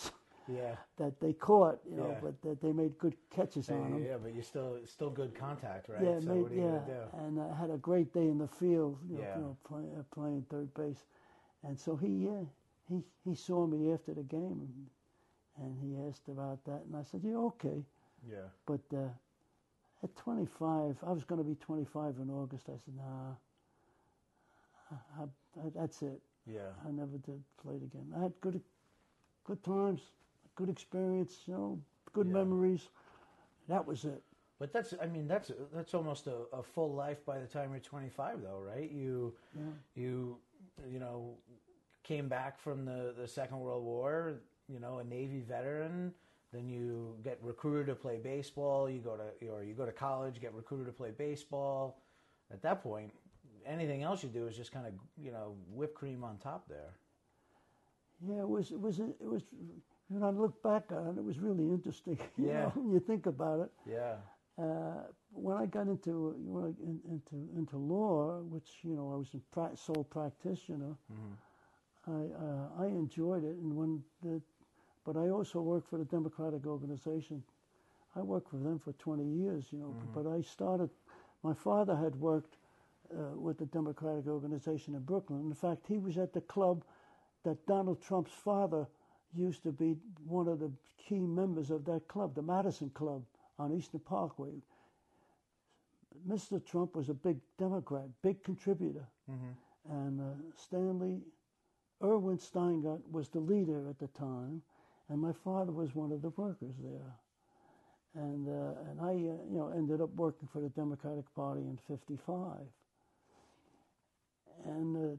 Yeah. that they caught, you know, Yeah. but that they made good catches Hey, on them. yeah, but you still still good contact, right? Yeah, so made, what are you yeah, gonna do? and I had a great day in the field, you know, Yeah. you know play, uh, playing third base, and so he uh, he he saw me after the game, and, and he asked about that, and I said, yeah, okay, Yeah. but uh, at twenty-five, I was going to be twenty-five in August. I said, nah, I, I, that's it. Yeah. I never did play it again. I had good good times, good experience, you know, good Yeah. memories. That was it. But that's, I mean, that's that's almost a, a full life by the time you're twenty-five, though, right? You, Yeah. you, you know, came back from the, the Second World War, you know, a Navy veteran. Then you get recruited to play baseball. You go to, or you go to college, get recruited to play baseball. At that point, anything else you do is just kind of, you know, whipped cream on top there. Yeah, it was, it was, it was, when I look back on it, it was really interesting. You Yeah. know, when you think about it. Yeah. Uh, when I got into, when I, in, into, into law, which, you know, I was a pra- sole practitioner, Mm-hmm. I, uh, I enjoyed it. And when the, but I also worked for the Democratic Organization. I worked for them for twenty years, you know, Mm-hmm. but I started, my father had worked uh, with the Democratic Organization in Brooklyn. In fact, he was at the club that Donald Trump's father used to be one of the key members of that club, the Madison Club on Eastern Parkway. Mister Trump was a big Democrat, big contributor. Mm-hmm. And uh, Stanley, Irwin Steingart was the leader at the time, and my father was one of the workers there. And uh, and I, uh, you know, ended up working for the Democratic Party in fifty-five. And uh,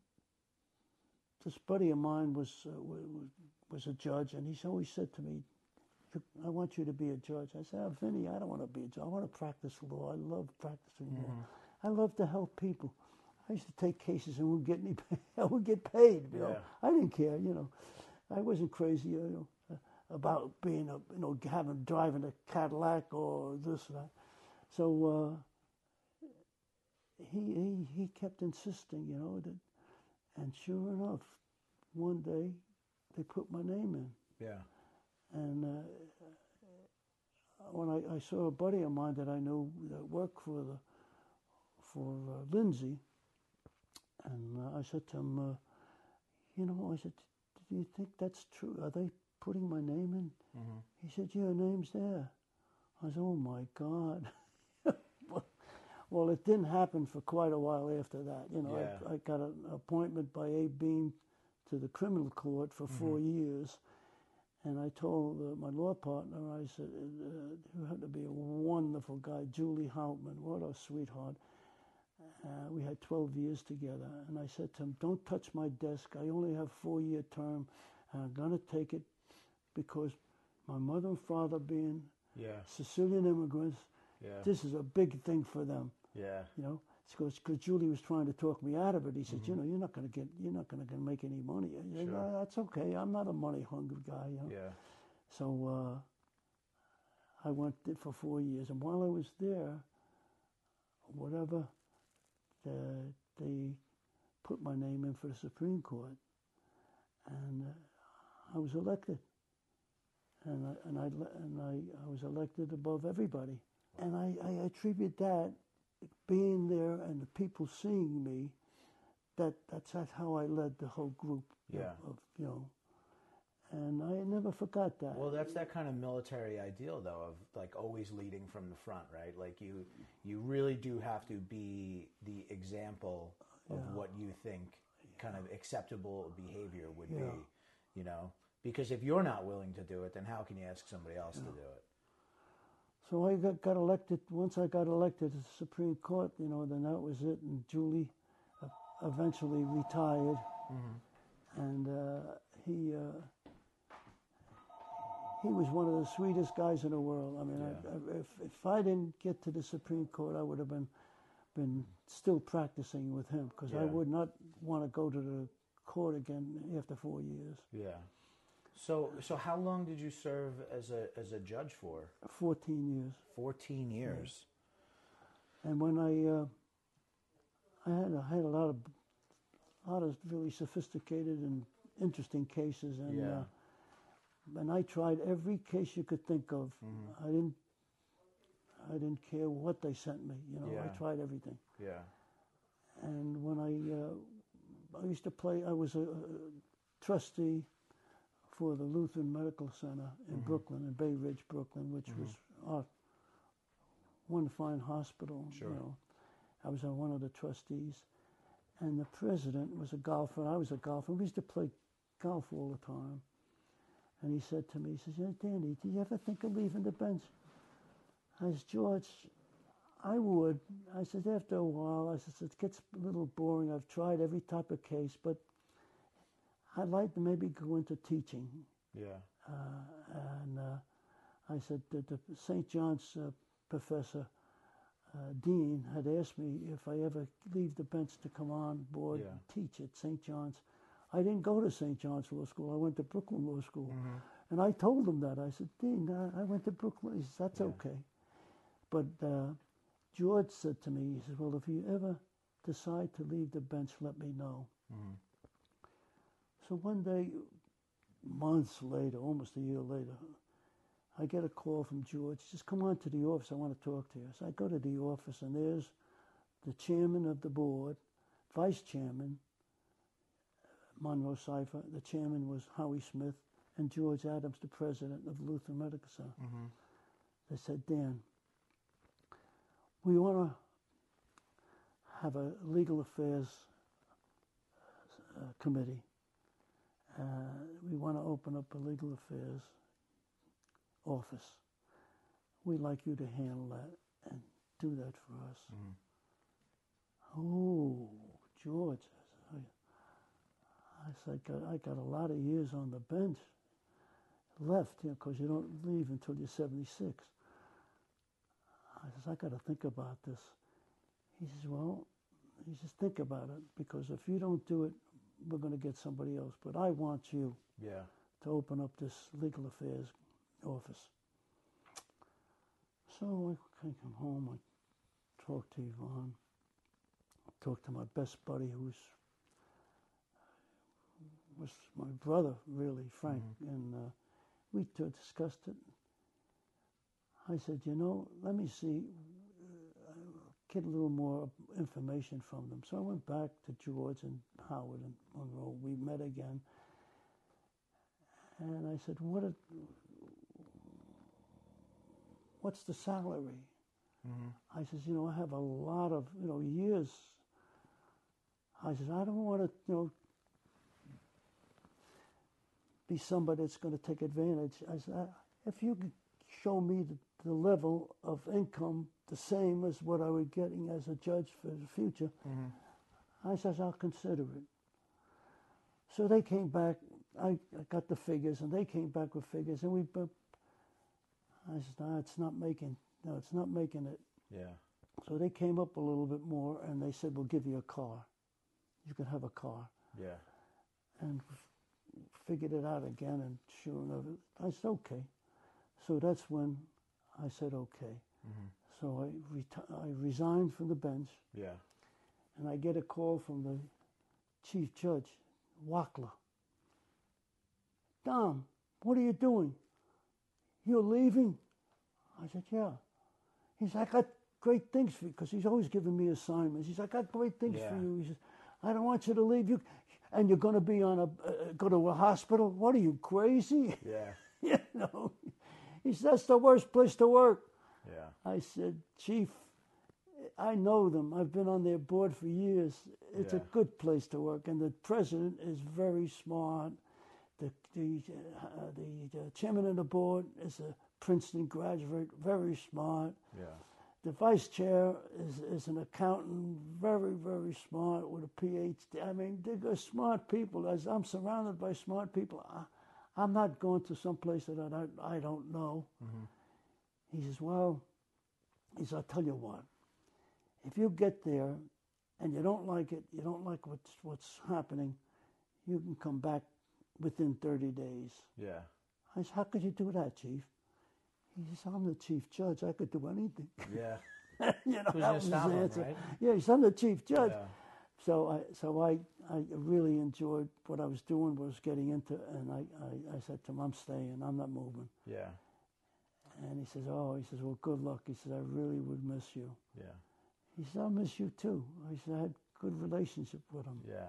this buddy of mine was, uh, was was a judge, and he's always said to me, I want you to be a judge. I said, oh, Vinny, I don't want to be a judge. I want to practice law. I love practicing Mm-hmm. law. I love to help people. I used to take cases and wouldn't get any pay. I would get paid, you know. Yeah. I didn't care, you know. I wasn't crazy, you know, about being a, you know, having, driving a Cadillac or this or that. So uh, he, he, he kept insisting, you know, that, and sure enough, one day they put my name in. Yeah. And uh, when I, I saw a buddy of mine that I knew that worked for the for uh, Lindsay, and uh, I said to him, uh, you know, I said, do you think that's true? Are they putting my name in? Mm-hmm. He said, yeah, your name's there. I said, oh my God. Well, it didn't happen for quite a while after that. You know, Yeah. I, I got an appointment by Abe Beam to the criminal court for four Mm-hmm. years. And I told uh, my law partner, I said, uh, who happened to be a wonderful guy, Julie Houtman, what a sweetheart. Uh, we had twelve years together. And I said to him, don't touch my desk. I only have four-year term. And I'm going to take it because my mother and father being Yeah. Sicilian immigrants, Yeah. this is a big thing for them. Yeah. You know, because Julie was trying to talk me out of it. He said, Mm-hmm. you know, you're not going to get, you're not going to make any money. I said, Sure. no, that's okay. I'm not a money hungry guy. You know. Yeah. So uh, I went there for four years, and while I was there, whatever, the, they put my name in for the Supreme Court, and uh, I was elected, and I and I and I, I was elected above everybody, and I, I attribute that being there and the people seeing me, that that's how I led the whole group. Yeah. Of, of you know. And I never forgot that. Well, that's that kind of military ideal, though, of like always leading from the front, right? Like you, you really do have to be the example of Yeah. what you think kind of acceptable behavior would Yeah. be, you know? Because if you're not willing to do it, then how can you ask somebody else Yeah. to do it? So I got, got elected. Once I got elected to the Supreme Court, you know, then that was it. And Julie uh, eventually retired, Mm-hmm. and uh, he. Uh, He was one of the sweetest guys in the world. I mean, Yeah. I, I, if if I didn't get to the Supreme Court, I would have been been still practicing with him because I Yeah. would not want to go to the court again after four years. Yeah. So, so how long did you serve as a as a judge for? Fourteen years. Fourteen years. And when I uh, I had I had a lot of a lot of really sophisticated and interesting cases, and Yeah. uh, and I tried every case you could think of. Mm-hmm. I didn't, I didn't care what they sent me. You know, yeah. I tried everything. Yeah. And when I, uh, I used to play. I was a, a trustee for the Lutheran Medical Center in mm-hmm. Brooklyn, in Bay Ridge, Brooklyn, which mm-hmm. was our one fine hospital. Sure. You know, I was on one of the trustees, and the president was a golfer. I was a golfer. We used to play golf all the time. And he said to me, he says, "Yeah, Danny, do you ever think of leaving the bench?" I said, "George, I would." I said, "After a while," I said, "it gets a little boring. I've tried every type of case, but I'd like to maybe go into teaching." Yeah. Uh, and uh, I said that the Saint John's uh, professor, uh, Dean, had asked me if I ever leave the bench to come on board yeah. and teach at Saint John's. I didn't go to Saint John's Law School. I went to Brooklyn Law School. Mm-hmm. And I told him that. I said, "Dean, I, I went to Brooklyn." He said, "That's yeah. okay." But uh, George said to me, he said, "Well, if you ever decide to leave the bench, let me know." Mm-hmm. So one day, months later, almost a year later, I get a call from George. He says, "Come on to the office. I want to talk to you." So I go to the office, and there's the chairman of the board, vice chairman, Monroe Cipher. The chairman was Howie Smith, and George Adams, the president of the Lutheran Medical Center. Mm-hmm. They said, "Dan, we want to have a legal affairs uh, committee. Uh, we want to open up a legal affairs office. We'd like you to handle that and do that for us." Mm-hmm. Oh, George. I said, I got, I got a lot of years on the bench left, you know, because you don't leave until you're seventy-six. I says, "I got to think about this." He says, "Well," he says, "think about it, because if you don't do it, we're going to get somebody else. But I want you yeah. to open up this legal affairs office." So I come home, I talked to Yvonne, talked to my best buddy, who's was my brother, really, Frank, mm-hmm. and uh, we t- discussed it. I said, "You know, let me see, uh, get a little more information from them." So I went back to George and Howard and Monroe. We met again, and I said, "What? A, what's the salary?" Mm-hmm. I says, "You know, I have a lot of, you know, years." I says, "I don't want to, you know, be somebody that's going to take advantage." I said, "If you could show me the, the level of income the same as what I was getting as a judge for the future," mm-hmm. I says, "I'll consider it." So they came back. I, I got the figures, and they came back with figures, and we. I said, "No, it's not making. No, it's not making it." Yeah. So they came up a little bit more, and they said, "We'll give you a car. You can have a car." Yeah. And figured it out again, and sure enough, I said, "Okay." So that's when I said, "Okay." Mm-hmm. So I reti- I resigned from the bench. Yeah. And I get a call from the chief judge, Wackler. "Dom, what are you doing? You're leaving?" I said, "Yeah." He said, "I got great things for you," because he's always giving me assignments. He said, "I got great things yeah. for you." He says, "I don't want you to leave. You, and you're going to be on a uh, go to a hospital? What are you, crazy?" Yeah. You know. He said, "That's the worst place to work." Yeah. I said, "Chief, I know them. I've been on their board for years. It's yeah. a good place to work, and the president is very smart. The the uh, the, the chairman of the board is a Princeton graduate, very smart. Yeah. The vice chair is, is an accountant, very, very smart with a P H D. I mean, they're smart people. As I'm surrounded by smart people, I, I'm not going to some place that I don't, I don't know." Mm-hmm. He says, "Well," he says, "I'll tell you what. If you get there and you don't like it, you don't like what's, what's happening, you can come back within thirty days. Yeah. I said, "How could you do that, Chief?" He says, "I'm the chief judge. I could do anything." Yeah. You know, that was his answer. Right? Yeah, he's I'm the chief judge. Yeah. So I so I, I really enjoyed what I was doing, was getting into, and I, I, I said to him, I'm staying, I'm not moving. Yeah. And he says, oh, he says, well, good luck. He says, I really would miss you. Yeah. He said, I'll miss you too. I said, I had a good relationship with him. Yeah.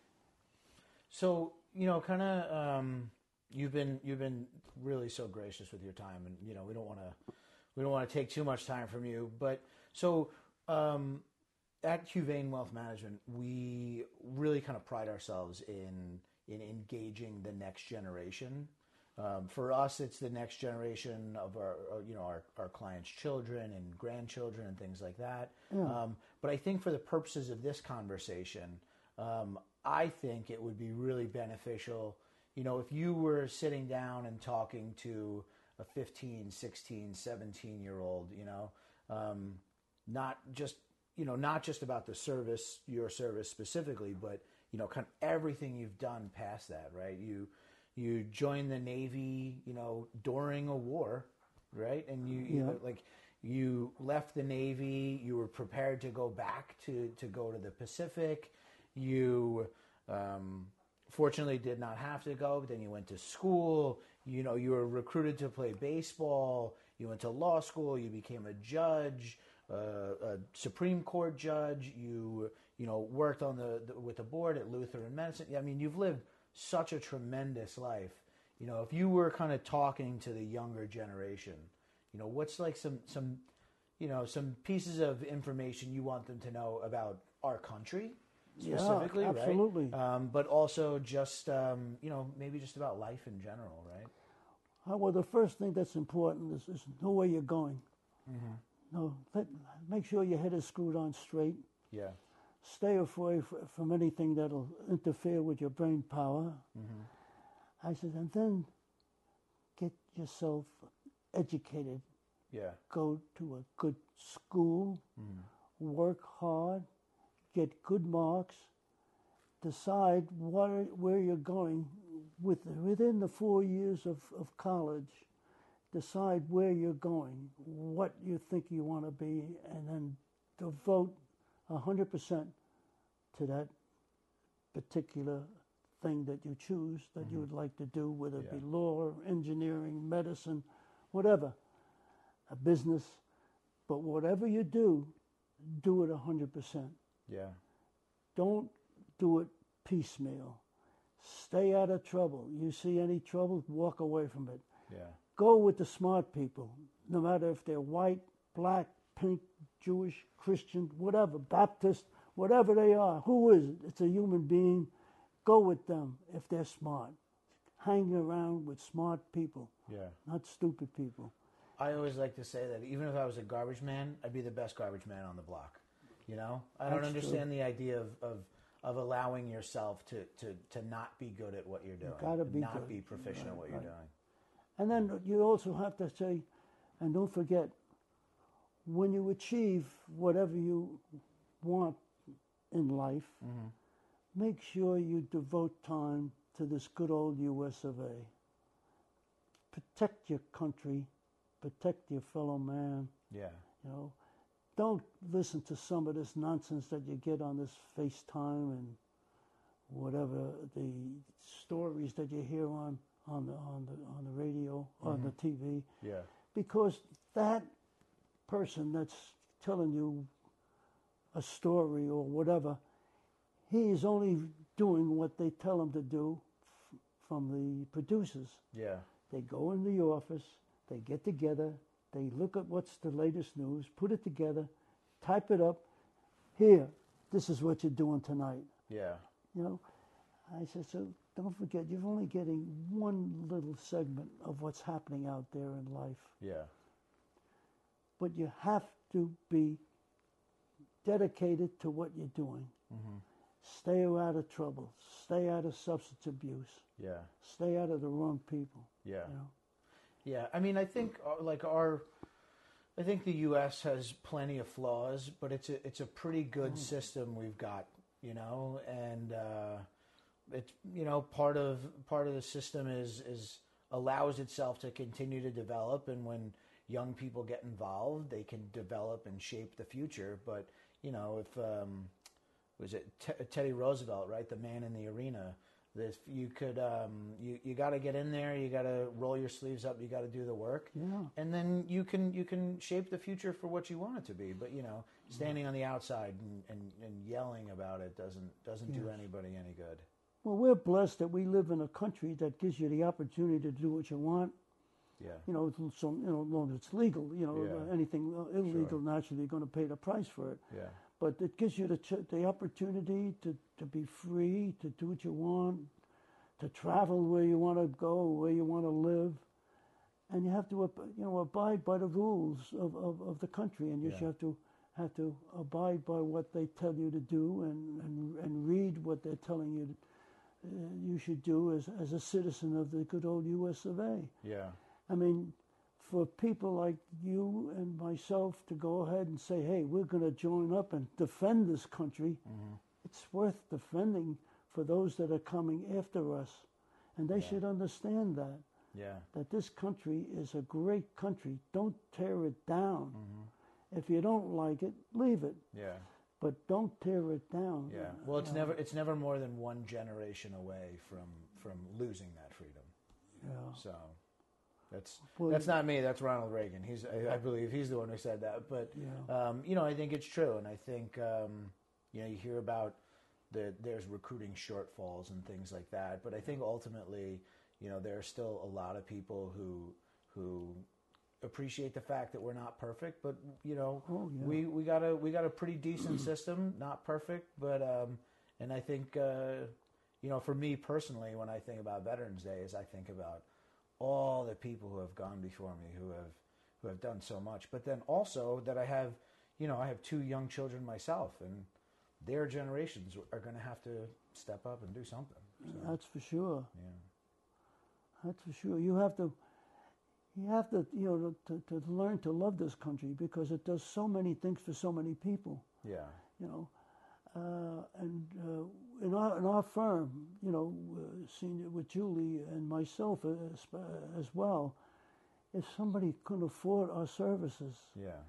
So, you know, kind of, um, you've been you've been really so gracious with your time, and you know, we don't want to we don't want to take too much time from you. But so, um, at Huvane Wealth Management, we really kind of pride ourselves in in engaging the next generation. Um, for us, it's the next generation of our, uh, you know, our, our clients' children and grandchildren and things like that. Yeah. Um, but I think for the purposes of this conversation, um, I think it would be really beneficial, you know, if you were sitting down and talking to a fifteen, sixteen, seventeen year old, you know, um, not just, you know, not just about the service, your service specifically, but, you know, kind of everything you've done past that, right? You, You joined the Navy, you know, during a war, right? And you, you Yeah. like, you left the Navy. You were prepared to go back to, to go to the Pacific. You, um, fortunately, did not have to go. But then you went to school. You know, you were recruited to play baseball. You went to law school. You became a judge, uh, a Supreme Court judge. You, you know, worked on the, the with the board at Lutheran Medicine. I mean, you've lived such a tremendous life. You know, if you were kind of talking to the younger generation, you know, what's like some, some, you know, some pieces of information you want them to know about our country specifically, yeah, absolutely. right? Um, but also just, um, you know, maybe just about life in general, right? Uh, well, the first thing that's important is, is know where you're going. Mm-hmm. No, let, make sure your head is screwed on straight. Yeah. Stay away f- from anything that'll interfere with your brain power. Mm-hmm. I said, and then get yourself educated. Yeah. Go to a good school, Mm-hmm. work hard, get good marks, decide what are, where you're going with, within the four years of, of college. Decide where you're going, what you think you want to be, and then devote one hundred percent to that particular thing that you choose that Mm-hmm. you would like to do, whether it Yeah. be law, engineering, medicine, whatever, a business. But whatever you do, do it one hundred percent. Yeah. Don't do it piecemeal. Stay out of trouble. You see any trouble, walk away from it. Yeah. Go with the smart people, no matter if they're white, black, pink, Jewish, Christian, whatever, Baptist, whatever they are. Who is it? It's a human being. Go with them if they're smart. Hang around with smart people, Yeah. not stupid people. I always like to say that even if I was a garbage man, I'd be the best garbage man on the block. You know, I don't That's understand true. the idea of, of of allowing yourself to, to, to not be good at what you're doing, gotta be not good. be proficient at what you're Right. doing. And then you also have to say, and don't forget, when you achieve whatever you want in life, Mm-hmm. make sure you devote time to this good old U S of A. Protect your country, protect your fellow man, Yeah, you know. Don't listen to some of this nonsense that you get on this FaceTime and whatever the stories that you hear on, on the on the on the radio, on the T V. yeah, Because that person that's telling you a story or whatever, he is only doing what they tell him to do f- from the producers. yeah, They go in the office, they get together, they look at what's the latest news, put it together, type it up. Here, this is what you're doing tonight. yeah, You know, I said, so don't forget, you're only getting one little segment of what's happening out there in life. yeah, But you have to be dedicated to what you're doing. mm-hmm. Stay out of trouble. Stay out of substance abuse. yeah, Stay out of the wrong people. yeah. You know? Yeah, I mean, I think uh, like our, I think the U S has plenty of flaws, but it's a it's a pretty good system we've got, you know, and uh, it's you know part of part of the system is is allows itself to continue to develop, and when young people get involved, they can develop and shape the future. But you know, if um, was it T- Teddy Roosevelt, right? The man in the arena. This you could um, you you got to get in there. You got to roll your sleeves up. You got to do the work, Yeah. and then you can you can shape the future for what you want it to be. But you know, standing on the outside and, and, and yelling about it doesn't doesn't do Yes. anybody any good. Well, we're blessed that we live in a country that gives you the opportunity to do what you want. Yeah, You know, so you know, as long as it's legal. You know, Yeah. anything illegal, Sure. naturally, you're going to pay the price for it. yeah, But it gives you the ch- the opportunity to, to be free, to do what you want, to travel where you want to go, where you want to live, and you have to ab- you know abide by the rules of, of, of the country, and you Yeah. should have to have to abide by what they tell you to do, and and, and read what they're telling you uh, you should do as as a citizen of the good old U S of A. yeah, I mean, for people like you and myself to go ahead and say, hey, we're going to join up and defend this country, mm-hmm. it's worth defending for those that are coming after us. And they Yeah. should understand that, yeah, that this country is a great country. Don't tear it down. mm-hmm. If you don't like it, leave it. yeah. But don't tear it down. Yeah. Well, it's Uh, never it's never more than one generation away from from losing that freedom. Yeah. So that's Well, that's not me. That's Ronald Reagan. He's I, I believe he's the one who said that. But Yeah. um, you know, I think it's true, and I think um, you know you hear about the there's recruiting shortfalls and things like that. But I think ultimately, you know, there are still a lot of people who who appreciate the fact that we're not perfect, but you know, Oh, yeah. we, we got a we got a pretty decent system, not perfect, but um, and I think uh, you know, for me personally, when I think about Veterans Day, is I think about all the people who have gone before me, who have who have done so much, but then also that I have, you know, I have two young children myself, and their generations are going to have to step up and do something. So, That's for sure. yeah, That's for sure. You have to, you have to, you know, to, to learn to love this country because it does so many things for so many people. yeah, You know, uh, and uh, in our in our firm, you know, uh, senior with Julie and myself as, as well, if somebody couldn't afford our services, yeah,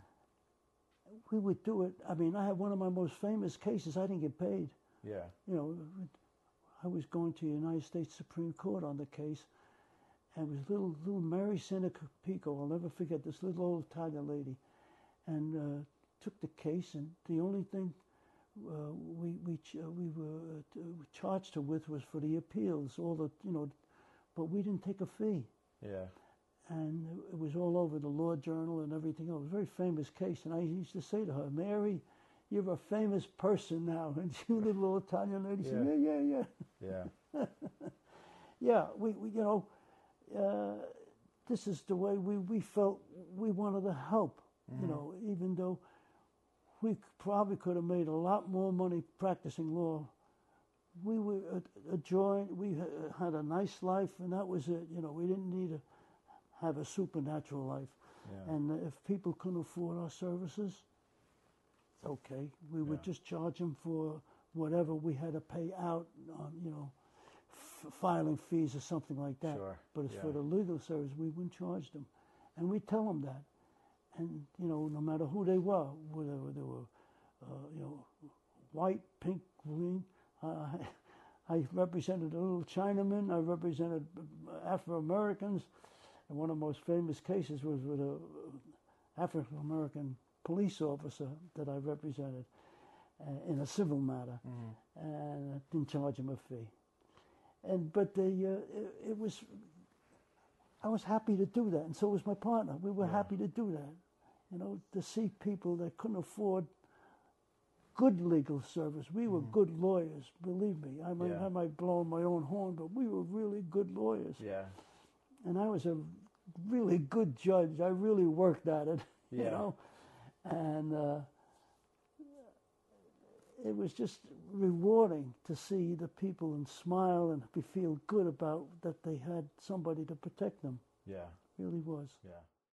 we would do it. I mean, I had one of my most famous cases. I didn't get paid. yeah, You know, I was going to the United States Supreme Court on the case, and it was little little Mary Sanapico. I'll never forget this little old Italian lady, and uh, took the case. And the only thing uh, we we ch- uh, we were uh, charged her with was for the appeals, all the you know, but we didn't take a fee. yeah, And it was all over the Law Journal and everything else. It was a very famous case. And I used to say to her, Mary, you're a famous person now. And she, the little Italian lady, said, Yeah. yeah, yeah, yeah. yeah, Yeah, we, we you know, uh, this is the way we, we felt we wanted to help, Mm-hmm. you know, even though we c- probably could have made a lot more money practicing law. We were a, a joy, we ha- had a nice life, and that was it. You know, we didn't need to have a supernatural life. yeah. And if people couldn't afford our services, it's okay. We would Yeah. just charge them for whatever we had to pay out on, you know, f- filing fees or something like that. Sure, But as for yeah. the legal service, we wouldn't charge them. And we tell them that. And, you know, no matter who they were, whether they were, uh, you know, white, pink, green. Uh, I represented a little Chinaman. I represented Afro-Americans. And one of the most famous cases was with a African-American police officer that I represented uh, in a civil matter. Mm-hmm. And I didn't charge him a fee. And but the uh, it, it was I was happy to do that, and so was my partner. We were Yeah. happy to do that, you know, to see people that couldn't afford good legal service. We were good lawyers, believe me. I might Yeah. I might blow my own horn, but we were really good lawyers. Yeah. And I was a really good judge. I really worked at it, you Yeah. know, and. Uh, it was just rewarding to see the people and smile and be feel good about that they had somebody to protect them. Yeah. It really was. Yeah.